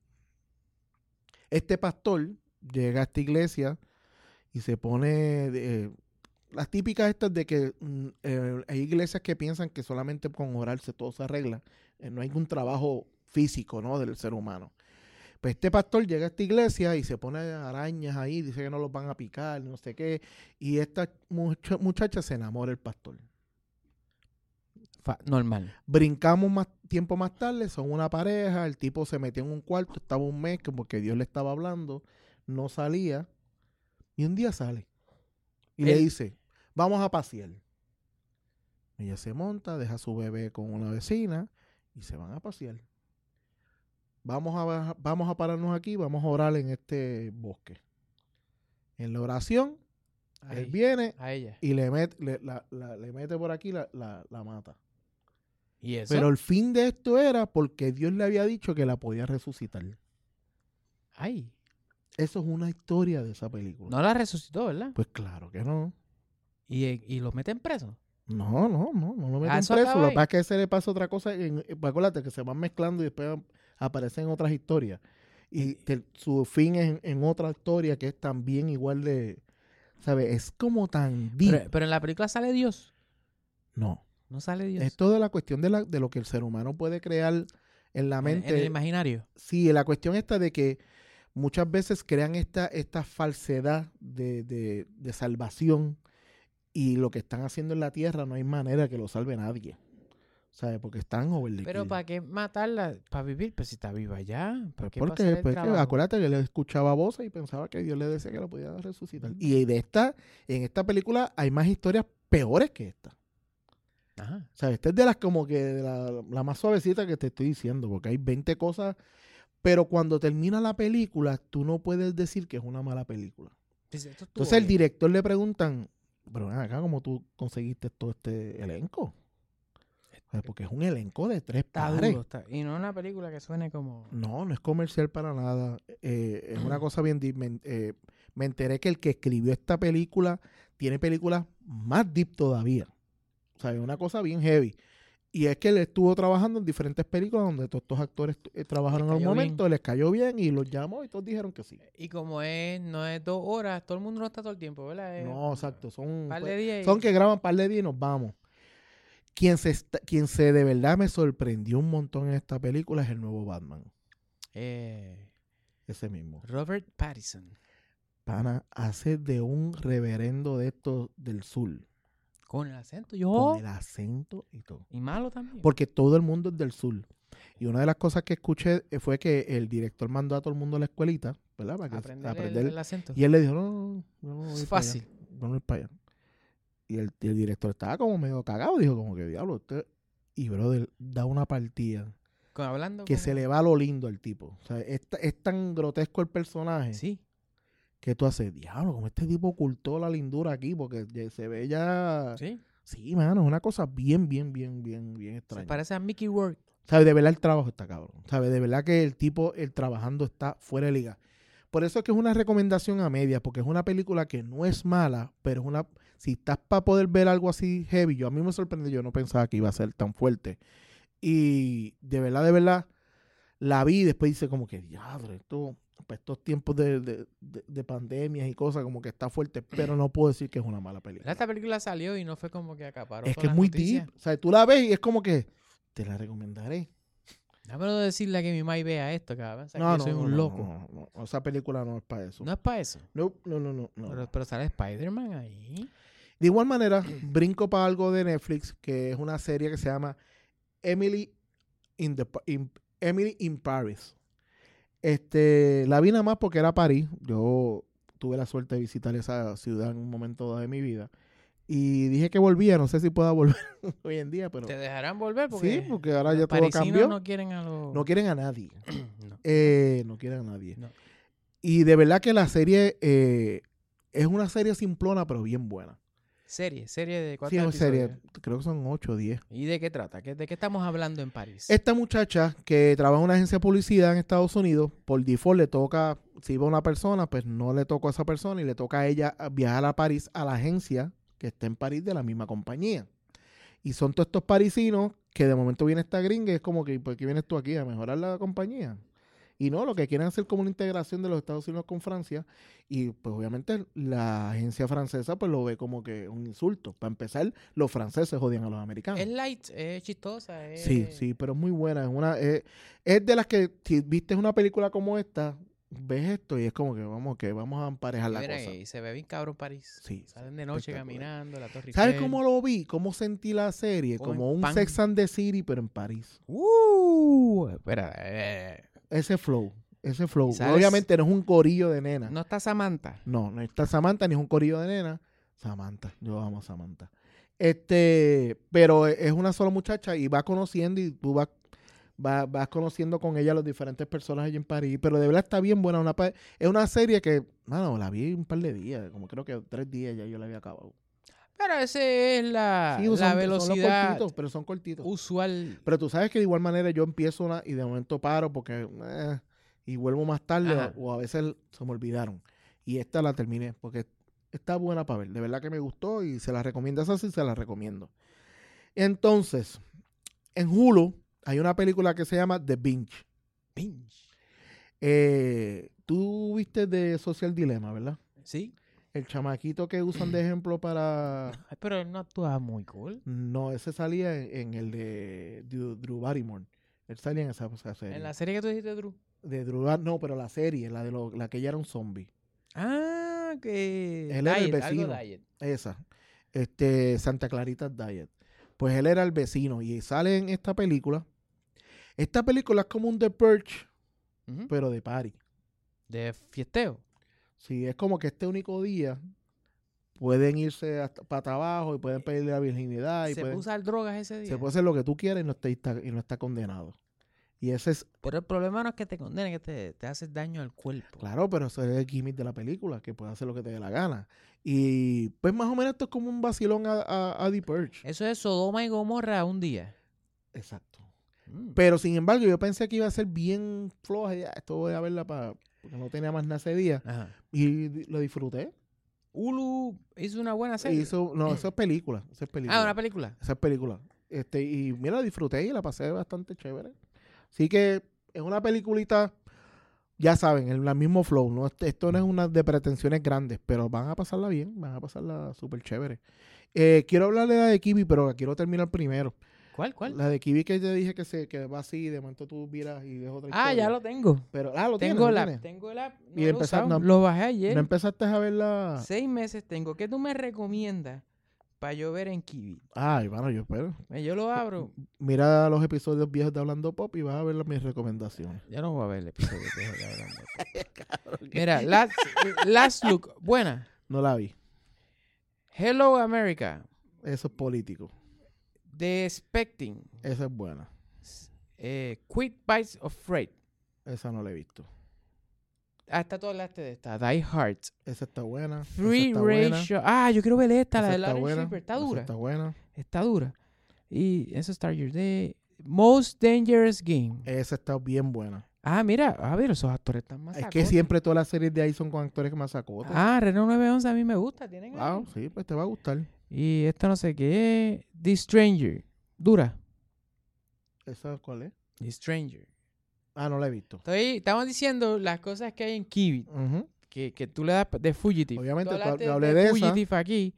Este pastor llega a esta iglesia y se pone... eh, las típicas estas de que mm, eh, hay iglesias que piensan que solamente con orarse todo se arregla. Eh, no hay ningún trabajo físico, ¿no? Del ser humano. Pues este pastor llega a esta iglesia y se pone arañas ahí, dice que no los van a picar, no sé qué. Y esta mucha- muchacha se enamora del pastor. Fa- normal. Brincamos más tiempo más tarde, son una pareja, el tipo se metió en un cuarto, estaba un mes como que Dios le estaba hablando, no salía. Y un día sale. Y le Él- dice, vamos a pasear. Ella se monta, deja a su bebé con una vecina y se van a pasear. Vamos a, baja- vamos a pararnos aquí, vamos a orar en este bosque. En la oración, Ahí, él viene a ella. y le mete, le, la- la- le mete por aquí, la, la, la mata. ¿Y eso? Pero el fin de esto era porque Dios le había dicho que la podía resucitar. Ay, Eso es una historia de esa película. no la resucitó, ¿verdad? Pues claro que no. ¿Y, y los meten presos? No, no, no, no lo Ah, meten eso preso. acaba Lo ahí. que pasa es que se le pasa otra cosa. En, en- acuérdate que se van mezclando y después aparecen otras historias. Y que su fin es en, en otra historia que es también igual de, ¿sabes? Es como tan deep. Pero, pero en la película sale Dios. No. No sale Dios. Es toda la cuestión de, la, de lo que el ser humano puede crear en la En- mente. En, el imaginario. Sí, la cuestión está de que muchas veces crean esta, esta falsedad de, de, de salvación y lo que están haciendo en la tierra no hay manera que lo salve nadie. ¿Sabes? Porque están over the Pero kill. ¿para qué matarla? ¿Para vivir? Pues si está viva ya. ¿Para Pues qué porque, pasar el pues que trabajo? acuérdate que él escuchaba voces y pensaba que Dios le decía que lo podía resucitar. Ujú. Y de esta, en esta película hay más historias peores que esta. Ajá. O sea, esta es de las como que de la, la más suavecita que te estoy diciendo, porque hay veinte cosas, pero cuando termina la película, tú no puedes decir que es una mala película. Dice, esto estuvo Entonces el bien. director le preguntan, pero ven acá, ¿cómo tú conseguiste todo este elenco? O sea, porque es un elenco de tres Está pares. duro. Está- y no una película que suene como... No, no es comercial para nada. Eh, es una cosa bien deep. Me, eh, me enteré que el que escribió esta película tiene películas más deep todavía. O sea, es una cosa bien heavy. Y es que él estuvo trabajando en diferentes películas donde todos estos actores eh, trabajaron en Les un cayó momento, les cayó bien y los llamó y todos dijeron que sí. Y como es, no es dos horas, todo el mundo no está todo el tiempo, ¿verdad? Es No, exacto. Son, un par pues, de días y- son que graban par de días y nos vamos. Quien se, está- quien se de verdad me sorprendió un montón en esta película es el nuevo Batman. Eh, Ese mismo. Robert Pattinson. Pana hace de un reverendo de estos del sur. Con el acento, yo. Con el acento y todo. Y malo también. Porque todo el mundo es del sur. Y una de las cosas que escuché eh, fue que el director mandó a todo el mundo a la escuelita, ¿verdad? Para que aprender, el- aprender. el, acento. Y él le dijo, no, no, no, no voy Es para fácil. allá, no voy para allá. Y el, y el director estaba como medio cagado, dijo como que diablo, usted... Y brother, da una partida Con- hablando que como- se le va lo lindo al tipo. O sea, es, ta- es tan grotesco el personaje Sí. que tú haces, diablo, como este tipo ocultó la lindura aquí, porque ya se ve ya... Sí. Sí, mano, es una cosa bien, bien, bien, bien, bien Se extraña. parece a Mickey Rourke. ¿Sabes? De verdad el trabajo está cabrón. ¿Sabes? De verdad que el tipo, el trabajando está fuera de liga. Por eso es que es una recomendación a medias, porque es una película que no es mala, pero es una... Si estás para poder ver algo así heavy, yo a mí me sorprendió, yo no pensaba que iba a ser tan fuerte. Y de verdad, de verdad, la vi y después dice como que, diablo, esto, para estos tiempos de, de, de, de pandemias y cosas, como que está fuerte, pero no puedo decir que es una mala película. Esta película salió y no fue como que acaparó. Es todas que es las muy noticias. deep. O sea, tú la ves y es como que, te la recomendaré. Déjame no decirle a que mi mai vea esto, que va a pensar No, que yo no, soy no, un no, loco. no, no, esa película no es para eso. No es para eso. No, no, no, no. no. Pero, pero sale Spider-Man ahí. De igual manera, brinco para algo de Netflix, que es una serie que se llama Emily in, the, Pa- in- Emily in Paris. Este, la vi nada más porque era París. Yo tuve la suerte de visitar esa ciudad en un momento dado de mi vida. Y dije que volvía, no sé si pueda volver hoy en día, pero Te dejarán volver porque, sí, porque ahora los ya todo parisinos cambió. no quieren a los... No quieren a nadie. No. Eh, no quieren a nadie. No. Y de verdad que la serie eh, es una serie simplona, pero bien buena. Serie, serie de Sí, cuatro es una serie, episodios. creo que son ocho o diez. ¿Y de qué trata? ¿Qué- ¿De qué estamos hablando en París? Esta muchacha que trabaja en una agencia de publicidad en Estados Unidos, por default le toca, si va una persona, pues no le toca a esa persona y le toca a ella viajar a París a la agencia que está en París de la misma compañía. Y son todos estos parisinos que de momento viene esta gringa y es como que, ¿por qué vienes tú aquí a mejorar la compañía? Y no, lo que quieren hacer como una integración de los Estados Unidos con Francia. Y pues obviamente la agencia francesa pues lo ve como que un insulto. Para empezar, los franceses odian a los americanos. Es light, es chistosa. Es... Sí, sí, pero es muy buena. Es una es, es de las que, si viste una película como esta, ves esto y es como que vamos que vamos a emparejar Y la mira, cosa. y se ve bien cabrón París. Sí, Salen de noche espectacular. caminando, la Torre ¿Sabes Eiffel. cómo lo vi? ¿Cómo sentí la serie? Comen Como un pan. Sex and the City, pero en París. Uh, espera. eh, Ese flow, ese flow. Y sales- Obviamente no es un corillo de nena. no está Samantha. No, no está Samantha ni es un corillo de nena. Samantha, yo amo a Samantha. Este, pero es una sola muchacha y va conociendo y tú vas, vas, vas conociendo con ella los diferentes personajes en París. Pero de verdad está bien buena. Una, pa- es una serie que, mano, la vi un par de días, como creo que tres días ya yo la había acabado. Pero esa es la, Sí, la son- son los velocidad cortitos, pero son cortitos. usual. Pero tú sabes que de igual manera yo empiezo una y de momento paro porque eh, y vuelvo más tarde Ajá. o, o a veces se me olvidaron. Y esta la terminé porque está buena para ver. De verdad que me gustó y se la recomiendo. Esa sí se la recomiendo. Entonces, en Hulu hay una película que se llama The Binge. Binge. Eh, Tú viste de Social Dilemma, ¿verdad? Sí. El chamaquito que usan de ejemplo para... Ay, pero él no actúa muy cool. No, ese salía en, en el de Drew, Drew Barrymore. Él salía en esa, esa serie. En la serie que tú dijiste, Drew. De Drew Bar- no, pero la serie, la de lo, la que ella era un zombie. Ah, que... Él era el Diet, algo vecino. diet. Esa. Este, Santa Clarita Diet. Pues él era el vecino y sale en esta película. Esta película es como un The Purge, Ujú. pero de party. De fiesteo. Sí, es como que este único día pueden irse para trabajo y pueden pedirle la virginidad y Se pueden, puede usar drogas ese día. se puede hacer lo que tú quieras y no está, y no está condenado. Y ese es, Pero el problema no es que te condenen, que te, te haces daño al cuerpo. claro, pero eso es el gimmick de la película, que puede hacer lo que te dé la gana. Y pues más o menos esto es como un vacilón a, a, a The Purge. Eso es Sodoma y Gomorra un día. Exacto. Mm. Pero sin embargo, yo pensé que iba a ser bien floja. Ya, esto voy a verla para... porque no tenía más nada ese día. Ajá. Y di- lo disfruté. Hulu hizo una buena serie. Hizo, no, eso es película. Eso es película. Ah, una película. Esa es película. Este, y mira, la disfruté y la pasé bastante chévere. Así que es una peliculita, ya saben, el, el mismo flow. ¿No? Este- Esto no es una de pretensiones grandes, pero van a pasarla bien, van a pasarla súper chévere. Eh, quiero hablarle de la de Kiwi, pero la quiero terminar primero. ¿Cuál, cuál? La de Kiwi que te dije que se que va así, de momento tú miras y ves otra Ah, historia. ya lo tengo. Pero, ah, lo tienes, Tengo lo el app. tienes. Tengo el app. No Y lo he empezar- usado. no- Lo bajé ayer. ¿No empezaste a verla? Seis meses tengo. ¿Qué tú me recomiendas para yo ver en Kiwi? Ay, bueno, yo espero. Eh, Yo lo abro. Mira los episodios viejos de Hablando Pop y vas a ver las- mis recomendaciones. Ya no voy a ver el episodio de Hablando. Mira, last, last Look. Buena. No la vi. Hello America. Eso es político. The Expecting. Esa es buena. Eh, Quick Bites of Freight. Esa no la he visto. Hasta tú hablaste de esta. Die Hard. Esa está buena. esa Free está buena, Ratio. Ah, yo quiero ver esta, la esa de está Lauren buena, Shipper. Está esa dura. Está buena. Está dura. Y eso Start Your Day. Most Dangerous Game. Esa está bien buena. Ah, mira. A ver, esos actores están más Es que siempre todas las series de ahí son con actores que más sacotes. Ah, Renault nueve once a mí me gusta. Tienen Ah, ahí. sí, pues te va a gustar. Y esto no sé qué es. The Stranger. Dura. ¿Esa cuál es? The Stranger. Ah, no la he visto. Estoy, estamos diciendo las cosas que hay en Kiwi. Ujú. Que, que tú le das de Fugitive. Obviamente, Tú tú hablaste hablé de esa. Fugitive aquí.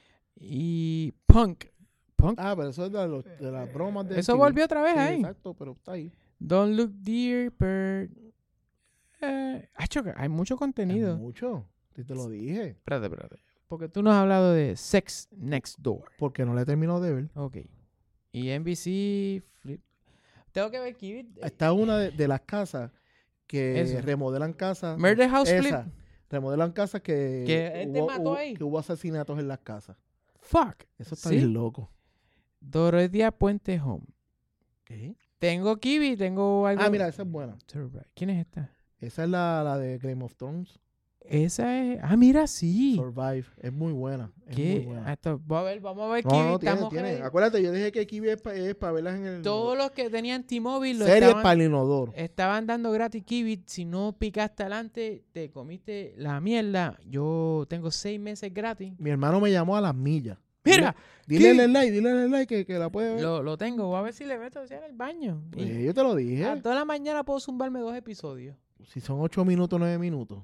Y Punk. Punk. Ah, pero eso es de, los- de las bromas de... Eso T V. volvió otra vez Sí, ahí. exacto, pero está ahí. Don't Look Dear, but... Eh, acho, hay mucho Es contenido. mucho. Sí te lo dije. Espérate, espérate. Porque tú nos has hablado de Sex Next Door. Porque no la he terminado de ver. Ok. Y N B C... Flip. Tengo que ver Kiwi. Está una de, de las casas que Eso. remodelan casas. Murder House Esa. Flip. Remodelan casas que, Que él te mató hubo, ahí. que hubo asesinatos en las casas. Fuck. Eso está ¿Sí? bien loco. Dorothea Puente Home. ¿Qué? Tengo Kiwi, tengo algo... Ah, mira, esa es buena. ¿Quién es esta? Esa es la, la de Game of Thrones. Esa es... Ah, mira, sí. Survive. Es muy buena. Es ¿Qué? muy buena. Ah, esto- vamos a ver, vamos a ver No, Kiwi. no, tiene, Estamos tiene. ready. Acuérdate, yo dije que Kiwi es para verlas en el... Todos los que tenían T-Mobile lo Series estaban, para el inodoro. estaban dando gratis Kiwi. Si no picaste adelante, te comiste la mierda. Yo tengo seis meses gratis. Mi hermano me llamó a las millas. Mira, Dile Kiwi. el like, dile el like que, que la puede ver. lo, lo tengo. Voy a ver si le meto así en el baño. Y Eh, yo te lo dije. a toda la mañana puedo zumbarme dos episodios. Si son ocho minutos, nueve minutos.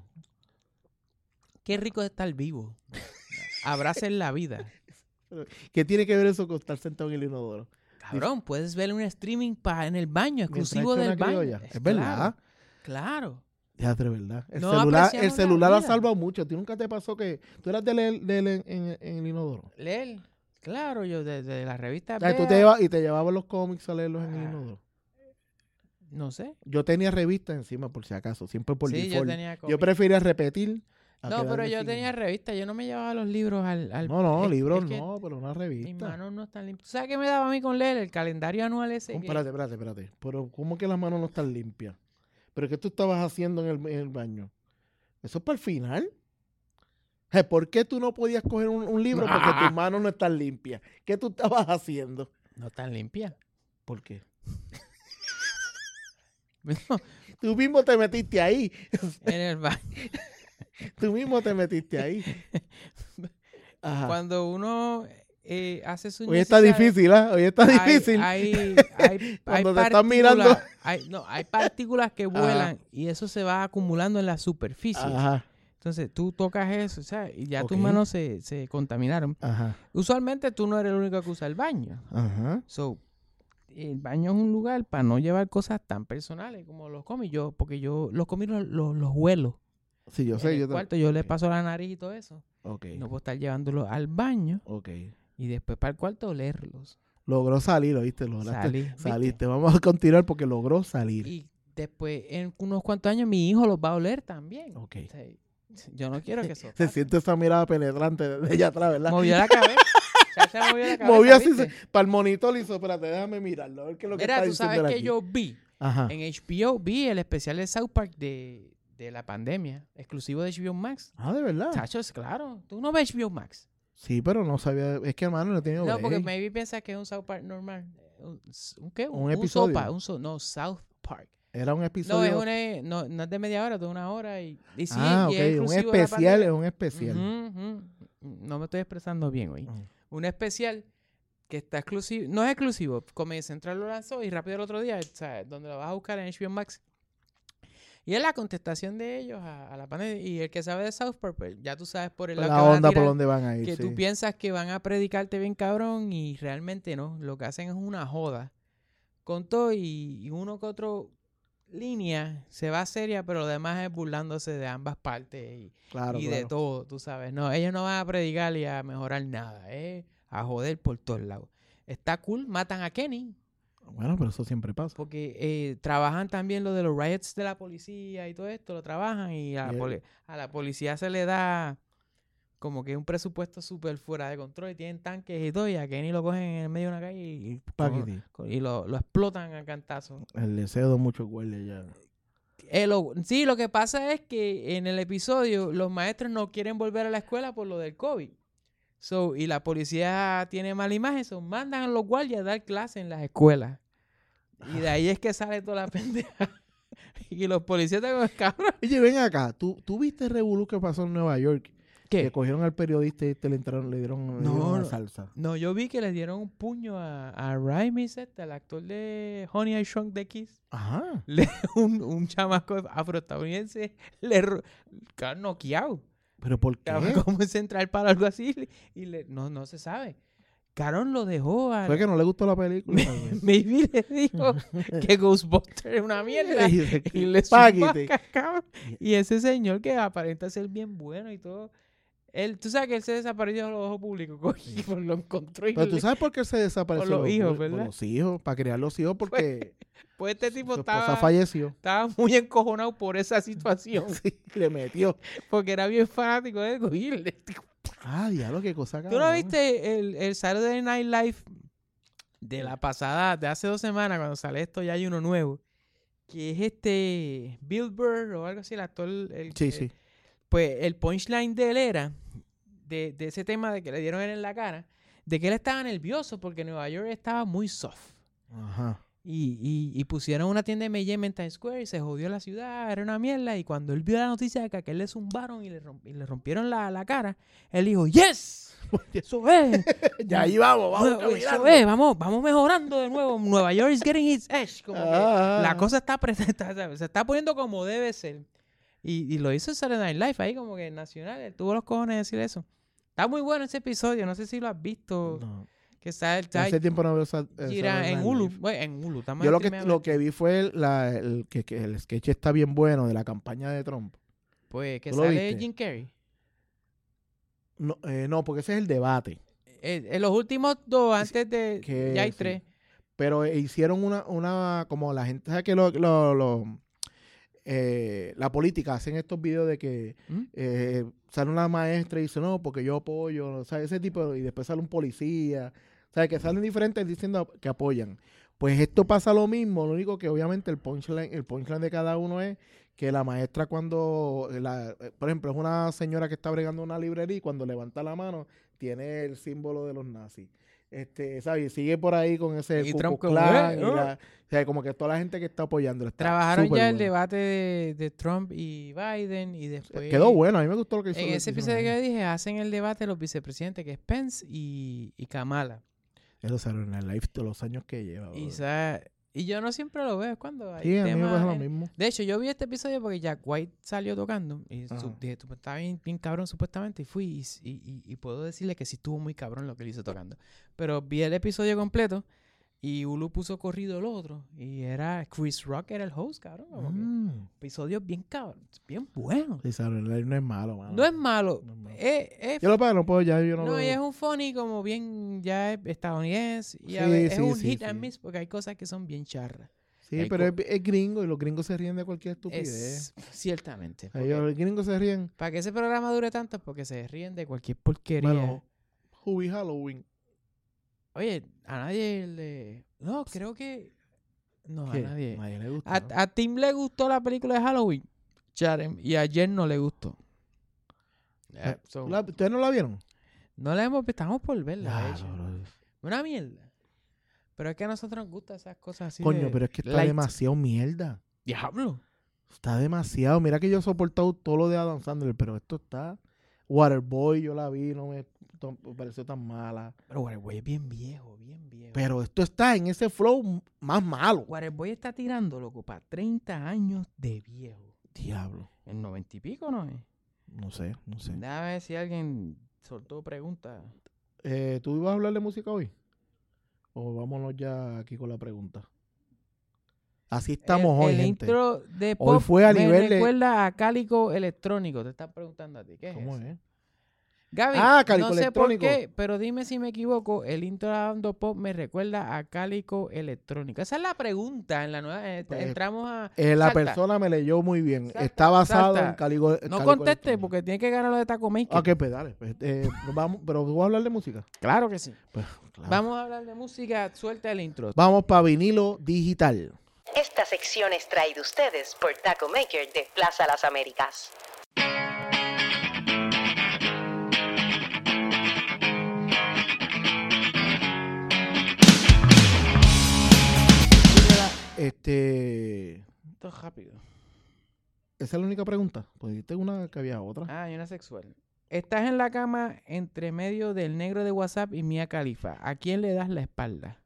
Qué rico es estar vivo. Abracen la vida. ¿Qué tiene que ver eso con estar sentado en el inodoro? Cabrón, puedes ver un streaming pa en el baño, exclusivo Mientras echa del una baño. criolla. Es verdad. Claro. Ya, de verdad. El No celular, el apreciamos la celular ha vida. salvado mucho. ¿A ti nunca te pasó que tú eras de leer, de leer en, en el inodoro? Leer. Claro, yo desde la revista O sea, tú Bea, te llevabas, y te llevabas los cómics a leerlos en el Ah. inodoro. No sé. Yo tenía revistas encima, por si acaso. Siempre por sí, yo default. tenía Yo, cómics. prefería repetir. a No, pero quedarme yo sin- tenía revista. Yo no me llevaba los libros al... al No, no, es- libros es que no, pero una Mis revista. manos no están limpias. ¿Sabes qué me daba a mí con leer? El calendario anual ese. ¿Cómo? que- Espérate, espérate, espérate. Pero ¿cómo que las manos no están limpias? ¿Pero qué tú estabas haciendo en el, en el baño? ¿Eso es para el final? Eh, ¿Por qué tú no podías coger un, un libro? Porque tus manos no están limpias. ¿Qué tú estabas haciendo? No están limpias. ¿Por qué? No, Tú mismo te metiste ahí. en el baño. Tú mismo te metiste ahí. Ajá. Cuando uno eh, haces un Hoy está difícil, ¿ah? Hoy está hay, difícil. Hay, hay, hay Cuando te están mirando. partículas- hay- no, hay partículas que vuelan y eso se va acumulando en la superficie. Ajá, Entonces tú tocas eso, ¿sabes? Y ya Ok. tus manos se, se contaminaron. ajá, Usualmente tú no eres el único que usa el baño. ajá. So, el baño es un lugar para no llevar cosas tan personales como los cómics. Yo, porque yo los cómics los, los, los huelo. Sí, yo En sé. el Yo te- cuarto yo le ok, paso la nariz y todo eso. Ok, No puedo estar llevándolo al baño ok. y después para el cuarto olerlos. Logró salir, ¿oíste? Lograste Salí, ¿viste? saliste. Vamos a continuar porque logró salir. Y después, en unos cuantos años, mi hijo los va a oler también. Ok. O sea, yo no quiero que eso Se pase. siente esa mirada penetrante de ella atrás, ¿verdad? Movió la cabeza. Chacha movió la cabeza, Movió así ¿viste? para el monitor y hizo, espérate, déjame mirarlo, a ver qué es lo que Mira, está tú diciendo sabes él que aquí. yo vi Ajá. en H B O, vi el especial de South Park de, de la pandemia, exclusivo de H B O Max. Ah, ¿de verdad? Chachos, claro. ¿Tú no ves H B O Max? Sí, pero no sabía, es que hermano no he tenido No, break. porque maybe piensas que es un South Park normal. ¿Un, un qué? Un episodio. sopa, un so- no, South Park. Era un No, episodio. es una, no, no es de media hora, de una hora. Y, y sí, ah, y ok, es un exclusivo de la especial, pandemia. es un especial. Ujú, ujú. No me estoy expresando bien hoy. Ujú. Un especial que está exclusivo, no es exclusivo, Comedy Central lo lanzó y rápido el otro día, o sea, donde lo vas a buscar en H B O Max. Y es la contestación de ellos a, a la pandemia. Y el que sabe de South Park, pues, ya tú sabes por el lado que La van a onda por tirar, donde van a ir, que sí. tú piensas que van a predicarte bien cabrón y realmente no. Lo que hacen es una joda con todo y, y uno que otro línea se va seria, pero lo demás es burlándose de ambas partes y, Claro, y de claro. todo, tú sabes. No, ellos no van a predicar y a mejorar nada, eh, a joder por todos lados. Está cool, matan a Kenny, Bueno, pero eso siempre pasa. porque eh, trabajan también lo de los riots de la policía y todo esto, lo trabajan y a, la, Bien. poli- a la policía se le da como que un presupuesto súper fuera de control y tienen tanques y todo, y a Kenny lo cogen en el medio de una calle y, y, Paquiti. con- y lo, lo explotan a cantazo. El deseo de muchos guardias ya. Eh, lo- sí, lo que pasa es que en el episodio los maestros no quieren volver a la escuela por lo del COVID. So, y la policía tiene mala imagen, so, mandan a los guardias a dar clases en las escuelas. Y de ahí es que sale toda la pendeja. Y los policías están como, cabrón. Oye, ven acá. ¿Tú, tú viste el revolú que pasó en Nueva York? Que ¿Qué? cogieron al periodista y te le entraron, le dieron, le No, dieron una no. salsa. No, yo vi que le dieron un puño a, a Rhymes, este, el actor de Honey I Shrunk the Kids. Ajá. Le, un, un chamaco afroestadounidense le ro- cabrón, noqueado. ¿Pero por qué? Cabrón, ¿cómo es entrar para algo así? Y le, no, no se sabe. Carón lo dejó a... Fue que no le gustó la película. tal vez. Maybe le dijo que Ghostbusters es una mierda. Y dice, Y le "Páguete". zumba, cabrón. Y ese señor que aparenta ser bien bueno y todo. Él, tú sabes que él se desapareció de los ojos públicos. coño, pues lo encontró y Pero tú le- sabes por qué se desapareció. Por los hijos, Por- ¿verdad? Por los hijos, para criar los hijos porque Pues este tipo su esposa estaba, falleció. estaba muy encojonado por esa situación. Sí, le metió. Porque era bien fanático de él. Y le- Ah, diablo, qué cosa ¿Tú no cabrón. viste el, el Saturday Night Live de la pasada, de hace dos semanas, cuando sale esto ya hay uno nuevo? Que es este Bill Burr o algo así, el actor. el- Sí, el- sí. Pues el punchline de él era, de, de ese tema de que le dieron él en la cara, de que él estaba nervioso porque Nueva York estaba muy soft. Ajá. Y, y, y pusieron una tienda de M y M en Times Square y se jodió la ciudad, era una mierda. Y cuando él vio la noticia de que a aquel le zumbaron y le, romp- y le rompieron la, la cara, él dijo, ¡yes! Eso es. Ya ahí vamos, vamos Bueno, eso caminando. es, vamos, vamos mejorando de nuevo. Nueva York is getting its edge. Como que Ah. la cosa está, pre- está- se está poniendo como debe ser. Y, y lo hizo Saturday Night Live ahí como que nacional. Él tuvo los cojones de decir eso. Está muy bueno ese episodio. No sé si lo has visto. No. Que está, está Hace tiempo no veo esa, esa gira Saturday en Night Hulu. Live. Bueno, en Hulu. está más Yo lo que, streameable. lo que vi fue el, la, el, que, que el sketch está bien bueno de la campaña de Trump. Pues que ¿Tú lo sale viste? Jim Carrey. No, eh, no, porque ese es el debate. Eh, en los últimos dos, antes de... que ya hay sí. tres. Pero eh, hicieron una, una, como la gente, ¿sabes que lo, lo, lo, eh, la política hacen estos videos de que ¿Mm? eh, sale una maestra y dice, no, porque yo apoyo, o sea, ese tipo, de- y después sale un policía, o sea, que salen diferentes diciendo que apoyan. Pues esto pasa lo mismo, lo único que obviamente el punchline, el punchline de cada uno es que la maestra cuando, la, eh, por ejemplo, es una señora que está bregando una librería y cuando levanta la mano tiene el símbolo de los nazis. Este, ¿sabes? Sigue por ahí con ese Y Ku Trump Klux como, Klan "Eh, y oh". la- o sea, como que toda la gente que está apoyándolo. Está Trabajaron súper ya el bueno. debate de, de Trump y Biden y después... Quedó bueno, a mí me gustó lo que hizo. En lo ese que hicieron episodio ahí. que dije, hacen el debate los vicepresidentes, que es Pence y, y Kamala. Eso salió en el live de los años que lleva. Y, brother. sa- y yo no siempre lo veo, es cuando hay Sí, a mí me temas pasa lo en- mismo. De hecho, yo vi este episodio porque Jack White salió tocando y Ajá. su- dije, "Tú, estaba bien, bien cabrón supuestamente", y fui y, y- y- y puedo decirle que sí estuvo muy cabrón lo que él hizo tocando. Pero vi el episodio completo y Hulu puso corrido el otro y era Chris Rock era el host, cabrón. Como que Mm. episodios bien cabrón, bien buenos. Sí, Saturday Night Live no es malo, mano. No es malo, No es malo. es, es Yo lo pago, no puedo ya, yo no, No, lo... y es un funny como bien ya es estadounidense. Y a Sí, ver, sí, es un sí, hit and sí. miss porque hay cosas que son bien charras. Sí, hay pero co- es, es gringo y los gringos se ríen de cualquier estupidez. Es, ciertamente. O sea, ellos- porque los gringos se ríen. para que ese programa dure tanto es porque se ríen de cualquier porquería. Bueno, Hubie Halloween. Oye, a nadie le... No, creo que... No, ¿Qué? a nadie. Nadie le gusta. A, ¿no? a Tim le gustó la película de Halloween, Charem, y ayer no le gustó. Yeah, Eh, so, ¿La- ¿Ustedes no la vieron? no la hemos estamos por verla, de Claro, hecho. brother. Una mierda. Pero es que a nosotros nos gustan esas cosas así. Coño, de pero es que está light. demasiado mierda. Diablo. Está demasiado. Mira que yo he soportado todo lo de Adam Sandler, pero esto está... Waterboy, yo la vi, no me, to- me pareció tan mala. Pero Waterboy es bien viejo, bien viejo. Pero esto está en ese flow más malo. Waterboy está tirando, loco, para treinta años de viejo. Diablo. En noventa y pico, ¿no es? No sé, no sé. Déjame ver si alguien soltó preguntas. Eh, ¿Tú ibas a hablar de música hoy? O vámonos ya aquí con la pregunta. Así estamos el, hoy, el gente. intro de Hoy pop fue a me nivel de- recuerda a Cálico Electrónico. Te están preguntando a ti. ¿Qué es ¿Cómo eso? es? Gaby, Ah, Cálico no sé Electrónico. por qué, pero dime si me equivoco. El intro de Dando Pop me recuerda a Cálico Electrónico. Esa es la pregunta en la nueva. eh, Pues, entramos a. Eh, la Salta. persona me leyó muy bien. Salta, Está basado salta. en Caligo. No Cálico conteste Electrónico. porque tiene que ganar lo de Taco Maker. Ok, pues dale. Pues, eh, vamos, pero ¿tú vas a hablar de música? Claro que sí. Pues, claro. Vamos a hablar de música. Suelta el intro. Vamos para vinilo digital. Esta sección es traída ustedes por Taco Maker de Plaza Las Américas. Este. Esto es rápido. Esa es la única pregunta. Pues diste una que había otra. Ah, hay una sexual. Estás en la cama entre medio del negro de WhatsApp y Mia Khalifa. ¿A quién le das la espalda?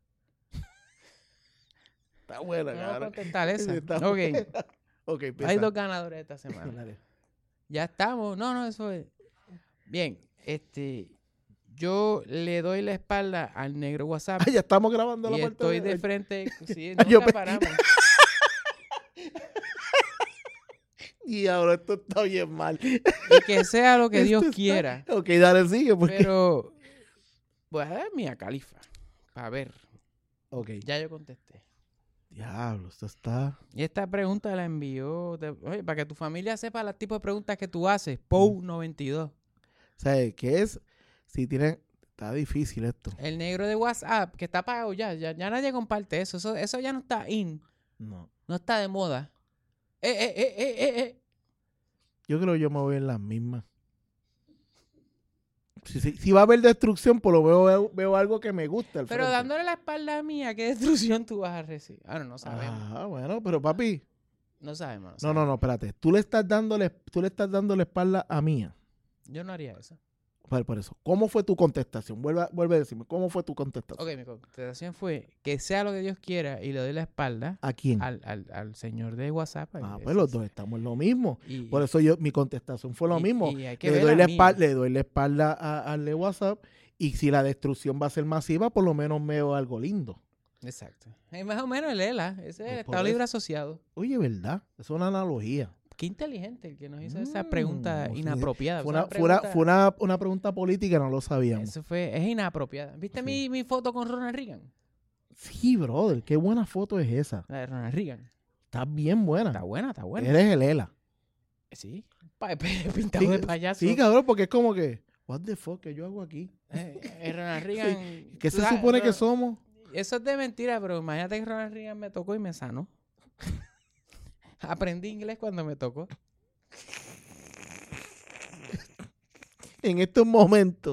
Está buena, Vamos a cara. contestar esa. Está Ok. buena. Ok, Hay empieza. dos ganadores esta semana. Dale. Ya estamos. No, no, eso es. Bien, este. Yo le doy la espalda al negro WhatsApp Ah, ya estamos grabando la y parte estoy de frente. Sí, Ah, yo nunca pe- paramos. Y ahora esto está bien mal. Y que sea lo que Esto Dios está- quiera. Ok, dale, sigue. Porque... Pero. Voy a dar Mia Khalifa. Para ver. Ok. Ya yo contesté. Diablo, esto está... Y esta pregunta la envió. de- oye, para que tu familia sepa el tipo de preguntas que tú haces. Pou noventa y dos. O sea, ¿qué es? Si tienen... Está difícil esto. El negro de WhatsApp, que está apagado ya. Ya, ya nadie comparte eso. eso. Eso ya no está in. No. No está de moda. Eh, eh, eh, eh, eh, eh. Yo creo que yo me voy en las mismas. Si, si, si va a haber destrucción, por lo veo, veo, veo algo que me gusta. al Pero frente. dándole la espalda a mía, ¿qué destrucción tú vas a recibir? Ah, no, no sabemos. Ah, bueno, pero papi... No sabemos. No, No, sabemos. no, no, espérate. Tú le estás dándole, tú le estás dando la espalda a Mía. Yo no haría eso. Por, por eso. ¿Cómo fue tu contestación? Vuelve, a- vuelve a decirme, ¿cómo fue tu contestación? Ok, mi contestación fue que sea lo que Dios quiera y le doy la espalda ¿A quién? al, al, al señor de WhatsApp. Ah, Ese pues los es- dos estamos en lo mismo. y- Por eso yo, mi contestación fue lo y- mismo. y hay que Le ver doy, la la espalda, mía. le doy la espalda a- al de WhatsApp y si la destrucción va a ser masiva, por lo menos me veo algo lindo. Exacto. Es más o menos el E L A. Ese es el Pues por Estado Libre eso. Asociado. Oye, ¿verdad? Es una analogía. Qué inteligente el que nos hizo esa Mm, pregunta sí. inapropiada. Fue Fue una, fue una- pregunta- fue una- una pregunta política, no lo sabíamos. Eso fue, es inapropiada. ¿Viste Sí. mi, mi foto con Ronald Reagan? Sí, brother, qué buena foto es esa. La de Ronald Reagan. Está bien buena. Está buena, está buena. Eres el Ela. Sí. Pa- pe- Pintado Sí, de payaso. sí, cabrón, porque es como que, what the fuck, ¿qué yo hago aquí? Eh, eh, Ronald Reagan. ¿Qué tú se sabes, supone que Ron- somos? Eso es de mentira, pero imagínate que Ronald Reagan me tocó y me sanó. Aprendí inglés cuando me tocó. En estos momentos,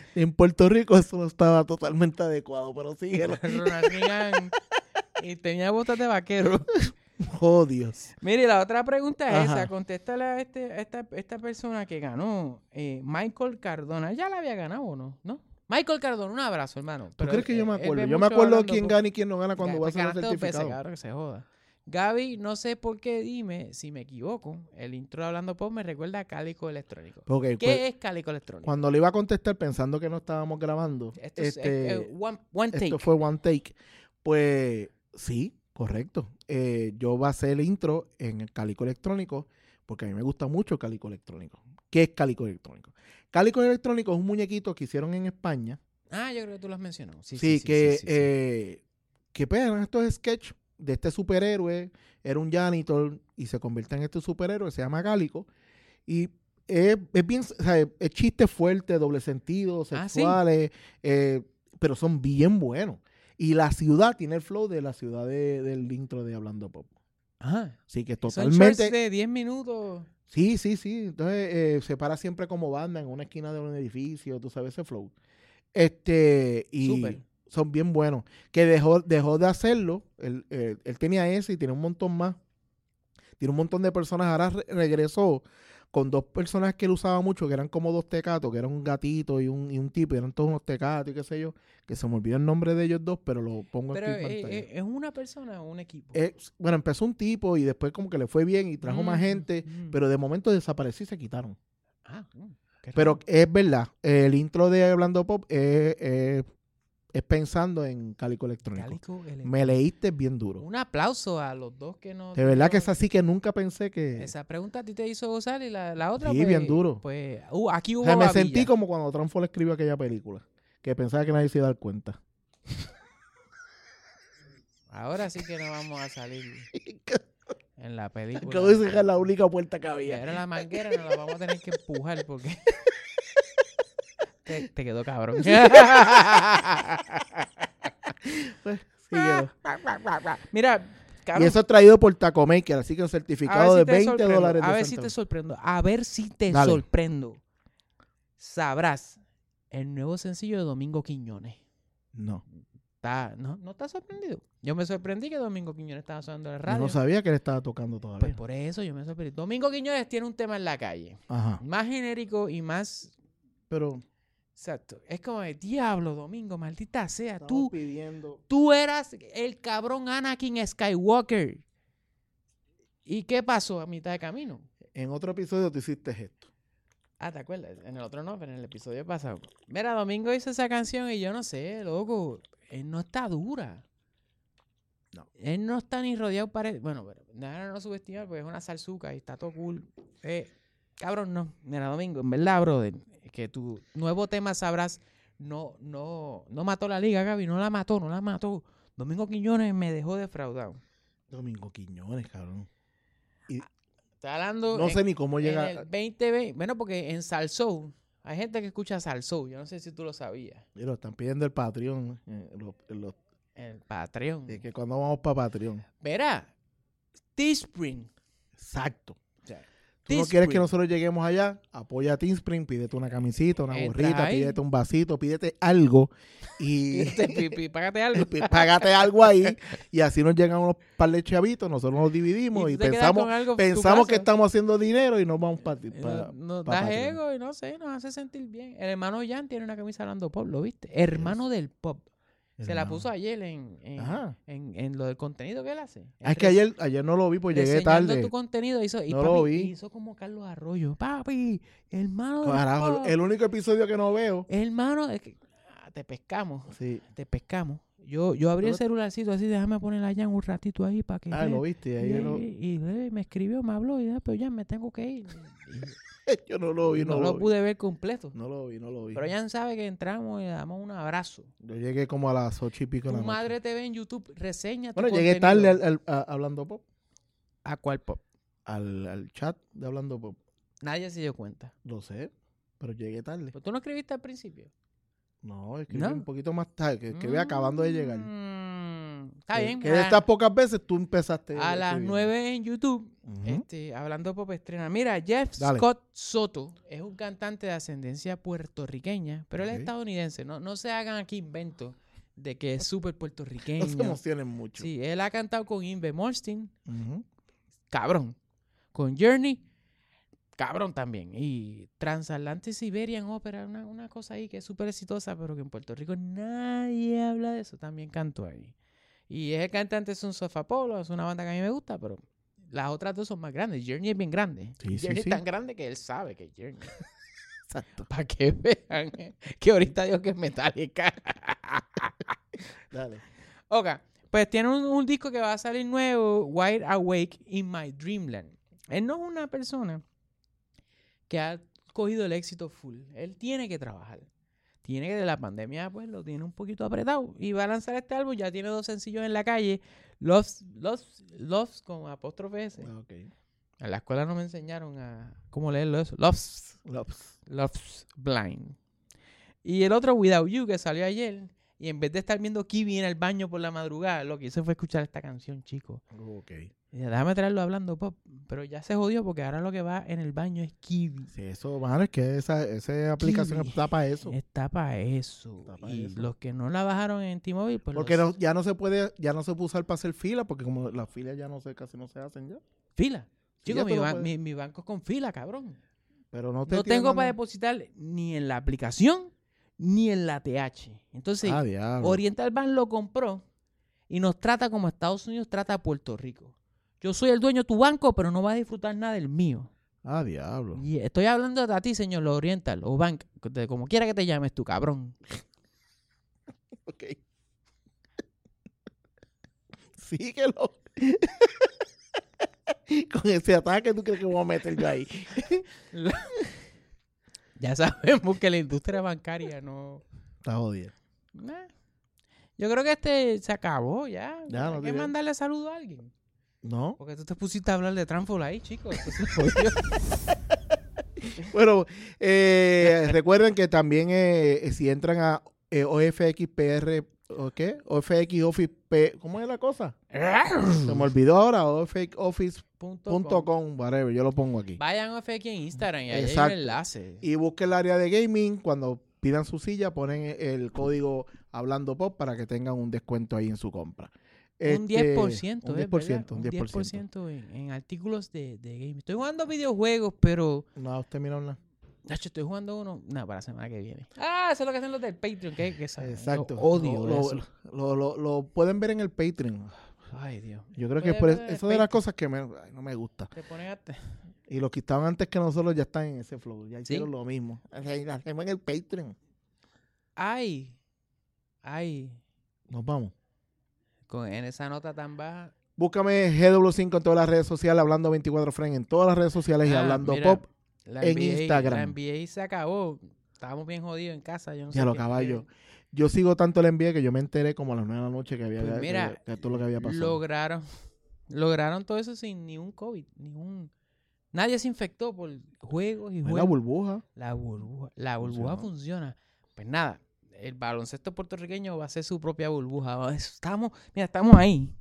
En Puerto Rico eso no estaba totalmente adecuado, pero síguelo. Ronald Reagan y tenía botas de vaquero. Oh, Dios. Mire, la otra pregunta es Ajá. esa. Contéstale a, este, a esta, esta persona que ganó, eh, Michael Cardona. ¿Ya la había ganado o no? ¿No? Michael Cardona, un abrazo, hermano. ¿Tú Pero crees que yo él- me él acuerdo? ve Yo me mucho acuerdo hablando quién por- gana y quién no gana cuando Ga- va a pues hacer el ganaste dos veces, certificado. cabrón, que se joda. Gaby, no sé por qué, dime si me equivoco. El intro de Hablando Pop me recuerda a Cálico Electrónico. Ok, ¿Qué pues, es Cálico Electrónico? cuando le iba a contestar pensando que no estábamos grabando, Esto es, este, es- es one, one take. esto fue one take, pues sí, correcto. Eh, yo voy a hacer el intro en el Cálico Electrónico porque a mí me gusta mucho el Cálico Electrónico. ¿Qué es Cálico Electrónico? Cálico Electrónico es un muñequito que hicieron en España. Ah, yo creo que tú lo has mencionado. Sí, Sí, sí, sí, que, sí, sí, sí. eh, que pues, eran estos sketches de este superhéroe, era un janitor y se convierte en este superhéroe, se llama Cálico, y es, es bien, o sea, es chiste fuerte, doble sentido, Ah, ¿sí? sexuales, eh, pero son bien buenos. Y la ciudad tiene el flow de la ciudad de- del intro de Hablando Pop. Ajá. Así que Son totalmente... shorts de diez minutos. Sí, sí, sí. Entonces eh, se para siempre como banda en una esquina de un edificio, tú sabes ese flow. Este, y Súper. son bien buenos. Que dejó, dejó de hacerlo. Él, él- él tenía ese y tiene un montón más. Tiene un montón de personas. Ahora re- regresó con dos personas que él usaba mucho, que eran como dos tecatos, que eran un gatito y un, y un tipo, y eran todos unos tecatos y qué sé yo. Que se me olvidó el nombre de ellos dos, pero lo pongo Pero aquí en eh, pantalla. eh, ¿es una persona o un equipo? Eh, bueno, empezó un tipo y después como que le fue bien y trajo más Mm, gente, mm. pero de momento desapareció y se quitaron. Ah, mm, qué Pero raro. es verdad, el intro de Hablando Pop es, es- es pensando en Cálico Electrónico. Cálico Electrónico. Me leíste bien duro. Un aplauso a los dos que nos De verdad que dieron- es así que nunca pensé que... Esa pregunta a ti te hizo gozar y la, la otra, Sí, pues, bien duro. Pues, uh, aquí O hubo sea, me babilla. sentí como cuando Trump le escribió aquella película, que pensaba que nadie se iba a dar cuenta. Ahora sí que no vamos a salir en la película. Acabo de cerrar la única puerta que Y había. ahora la manguera nos la vamos a tener que empujar porque... te, te quedó cabrón. Pues, síguelo. Mira, cabrón. Y eso es traído por Taco Maker, así que un A ver certificado si de te veinte sorprendo, dólares. A de ver si Santa te Fe. sorprendo. A ver si te Dale. sorprendo. Sabrás el nuevo sencillo de Domingo Quiñones. No, Está, ¿no, ¿No estás sorprendido? Yo me sorprendí que Domingo Quiñones estaba sonando en la yo radio. no sabía que él estaba tocando Pues todavía. por eso yo me sorprendí. Domingo Quiñones tiene un tema en la calle. Ajá. Más genérico y más... Pero Exacto. Es como de diablo, Domingo, maldita sea. estamos Tú, pidiendo... tú eras el cabrón Anakin Skywalker. ¿Y qué pasó a mitad de camino? En otro episodio tú hiciste esto. Ah, ¿te acuerdas? En el otro no, pero en el episodio pasado. Mira, Domingo hizo esa canción y yo no sé, loco. Él no está dura. No. Él no está ni rodeado para... Bueno, pero nada, no subestimar porque es una salsuca y está todo cool. Eh, cabrón, no. Mira, Domingo, en verdad, brother, que tu nuevo tema Sabrás no, no, no mató la liga, Gaby. No la mató, no la mató. Domingo Quiñones me dejó defraudado. Domingo Quiñones, cabrón. Está hablando... No en- sé ni cómo En llega. el veinte veinte, bueno, porque en Salsoul, hay gente que escucha Salsoul, yo no sé si tú lo sabías. Y lo están pidiendo el Patreon. eh, los- los- El Patreon. de que cuando vamos para Patreon. Verá, Teespring. Exacto. O sea, Tú no quieres que nosotros lleguemos allá, apoya a Teespring, pídete una camisita, una Entra gorrita, ahí. pídete un vasito, pídete algo y Págate algo. págate algo ahí y así nos llegan unos par de chavitos, nosotros nos dividimos Y y, tú te quedas pensamos, con algo en tu pensamos que casa. estamos haciendo dinero y nos vamos para Y Nos, nos pa da Patreon. ego y no sé, nos hace sentir bien. El hermano Jan tiene una camisa hablando pop, ¿lo viste? Hermano del pop. Se la puso ayer en, en, Ajá. en, en lo del contenido que él hace. Ah, es que ayer, ayer no lo vi, pues llegué Reseñando tarde. tu contenido hizo, y No papi, lo vi. hizo como Carlos Arroyo. Papi, hermano del Carajo, pop. el único episodio que no veo. Hermano, es que, ah, te pescamos, Sí. te pescamos. Yo, yo abrí el Pero- celularcito así, déjame poner a Jan un ratito ahí para que... Ah, vea. lo viste. Y, Ahí yo, no, y- y, eh, me escribió, me habló y dije, pero ya me tengo que ir. yo no lo vi, Y no, no lo lo vi. pude ver completo. No lo vi, no lo vi. Pero Jan sabe que entramos y le damos un abrazo. Yo llegué como a las ocho y pico de Tu la noche. madre te ve en YouTube, reseña tu Bueno, llegué contenido. tarde al, al- a- hablando pop. ¿A cuál pop? Al, al chat de hablando pop. Nadie se dio cuenta. Lo sé, pero llegué tarde. ¿Pero tú no escribiste al principio? No, escribí ¿No? un poquito más tarde. que Escribí acabando de llegar. Mm, Está que, bien. Que de a, estas pocas veces tú empezaste. a las escribiendo. nueve en YouTube, Ujú. este, hablando pop estrena. Mira, Jeff Dale. Scott Soto es un cantante de ascendencia puertorriqueña, pero él Ok. es estadounidense. No, no se hagan aquí inventos de que es súper puertorriqueño. No se emocionen mucho. Sí, él ha cantado con Yngwie Malmsteen, Ujú. cabrón. Con Journey, cabrón también. Y Transatlantic Siberian Opera, una, una cosa ahí que es súper exitosa, pero que en Puerto Rico nadie habla de eso. También cantó ahí. Y es el cantante Sons of Apollo, es una banda que a mí me gusta, pero las otras dos son más grandes. Journey es bien grande. Sí, sí, Journey sí. es tan grande que él sabe que es Journey. Exacto. Para que vean eh, que ahorita digo que es Metallica. Dale. Ok, pues tiene un, un disco que va a salir nuevo, Wide Awake in My Dreamland. Él no es una persona que ha cogido el éxito full. Él tiene que trabajar. Tiene que de la pandemia, pues lo tiene un poquito apretado. Y va a lanzar este álbum, ya tiene dos sencillos en la calle. Loves, Loves, Loves con apóstrofe S. Ok. En la escuela no me enseñaron a cómo leerlo eso. Loves, Loves. Loves Blind. Y el otro, Without You, que salió ayer. Y en vez de estar viendo Kiwi en el baño por la madrugada, lo que hice fue escuchar esta canción, chico. Ok. Y dije, déjame traerlo hablando pop. Pero ya se jodió porque ahora lo que va en el baño es Kiwi. Sí, eso, mano, es que esa, esa aplicación Kiwi. está para eso. Está para eso. Está pa' y eso. los que no la bajaron en T-Mobile, pues Porque los- no- ya no se puede, ya no se puede usar para hacer fila, porque como las filas ya no se, casi no se hacen ya. fila. Sí, Chico, ya mi, tú lo ba- puedes. mi, mi banco es con fila, cabrón. Pero no te No tiran tengo para dando- depositar ni en la aplicación ni en la T H. Entonces, Ah, diablo. Oriental Bank lo compró y nos trata como Estados Unidos trata a Puerto Rico. Yo soy el dueño de tu banco, pero no vas a disfrutar nada del mío. Ah, diablo. Y estoy hablando de a ti, señor Oriental o Bank, de como quiera que te llames tú, cabrón. Ok. Síguelo. Con ese ataque, ¿tú crees que voy a meter yo ahí? Ya sabemos que la industria bancaria no... Está jodido. Nah. Yo creo que este se acabó ya. Ya, Hay no que tiene- mandarle saludo a alguien. ¿No? Porque tú te pusiste a hablar de Transfol ahí, chicos. Esto se jodió. Bueno, eh, recuerden que también eh, si entran a eh, O F X P R, ¿o qué? O F X Office P, ¿cómo es la cosa? Se me olvidó ahora, O F X Office Punto punto com. com, whatever, yo lo pongo aquí. Vayan a F X en Instagram y ahí hay Exacto. un enlace. Y busquen el área de gaming, cuando pidan su silla, ponen el código Hablando Pop para que tengan un descuento ahí en su compra. Un Este, diez por ciento, Un ¿eh? diez por ¿verdad? ciento, un Un diez por diez por ciento. ciento en, en artículos de, de gaming. Estoy jugando videojuegos, pero... No, usted mira una. Nacho, estoy jugando uno... No, para la semana que viene. Ah, eso es lo que hacen los del Patreon. Que, que esa- Exacto. yo odio Lo, eso. lo, lo, lo- lo pueden ver en el Patreon. Ay, Dios. Yo creo que Puede por ver eso, el eso de las Patreon. cosas que me, ay, no me gusta. Te pones a... Y los que estaban antes que nosotros ya están en ese flow. Ya ¿Sí? hicieron lo mismo. O sea, y lo hacemos en el Patreon. Ay. Ay. Nos vamos. Con, en esa nota tan baja... Búscame G W cinco en todas las redes sociales, Hablando veinticuatro Friends en todas las redes sociales y Ah, Hablando mira, Pop La en N B A Instagram. La N B A se acabó. Estábamos bien jodidos en casa. Yo no Ya sé lo qué- caballo. Yo sigo tanto el N B A que yo me enteré como a las nueve de la noche que había Pues que- mira, que, que todo lo que había pasado. Lograron, lograron todo eso sin ni un COVID, ni un... Nadie se infectó por juegos y Es juegos. la burbuja. La burbuja, la burbuja Funcionó. funciona. Pues nada, el baloncesto puertorriqueño va a ser su propia burbuja. Estamos, mira, estamos ahí.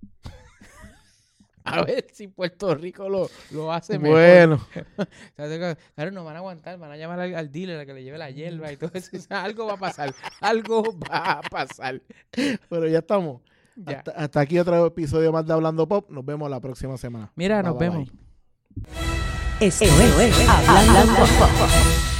A ver si Puerto Rico lo, lo hace mejor. Bueno, Claro, nos van a aguantar, van a llamar al, al dealer a que le lleve la hierba y todo eso. O sea, algo va a pasar, algo va a pasar. pero ya estamos. Ya. Hasta, hasta aquí otro episodio más de Hablando Pop. Nos vemos la próxima semana. Mira, Bye, nos bye, vemos. bye. Esto es Hablando Pop.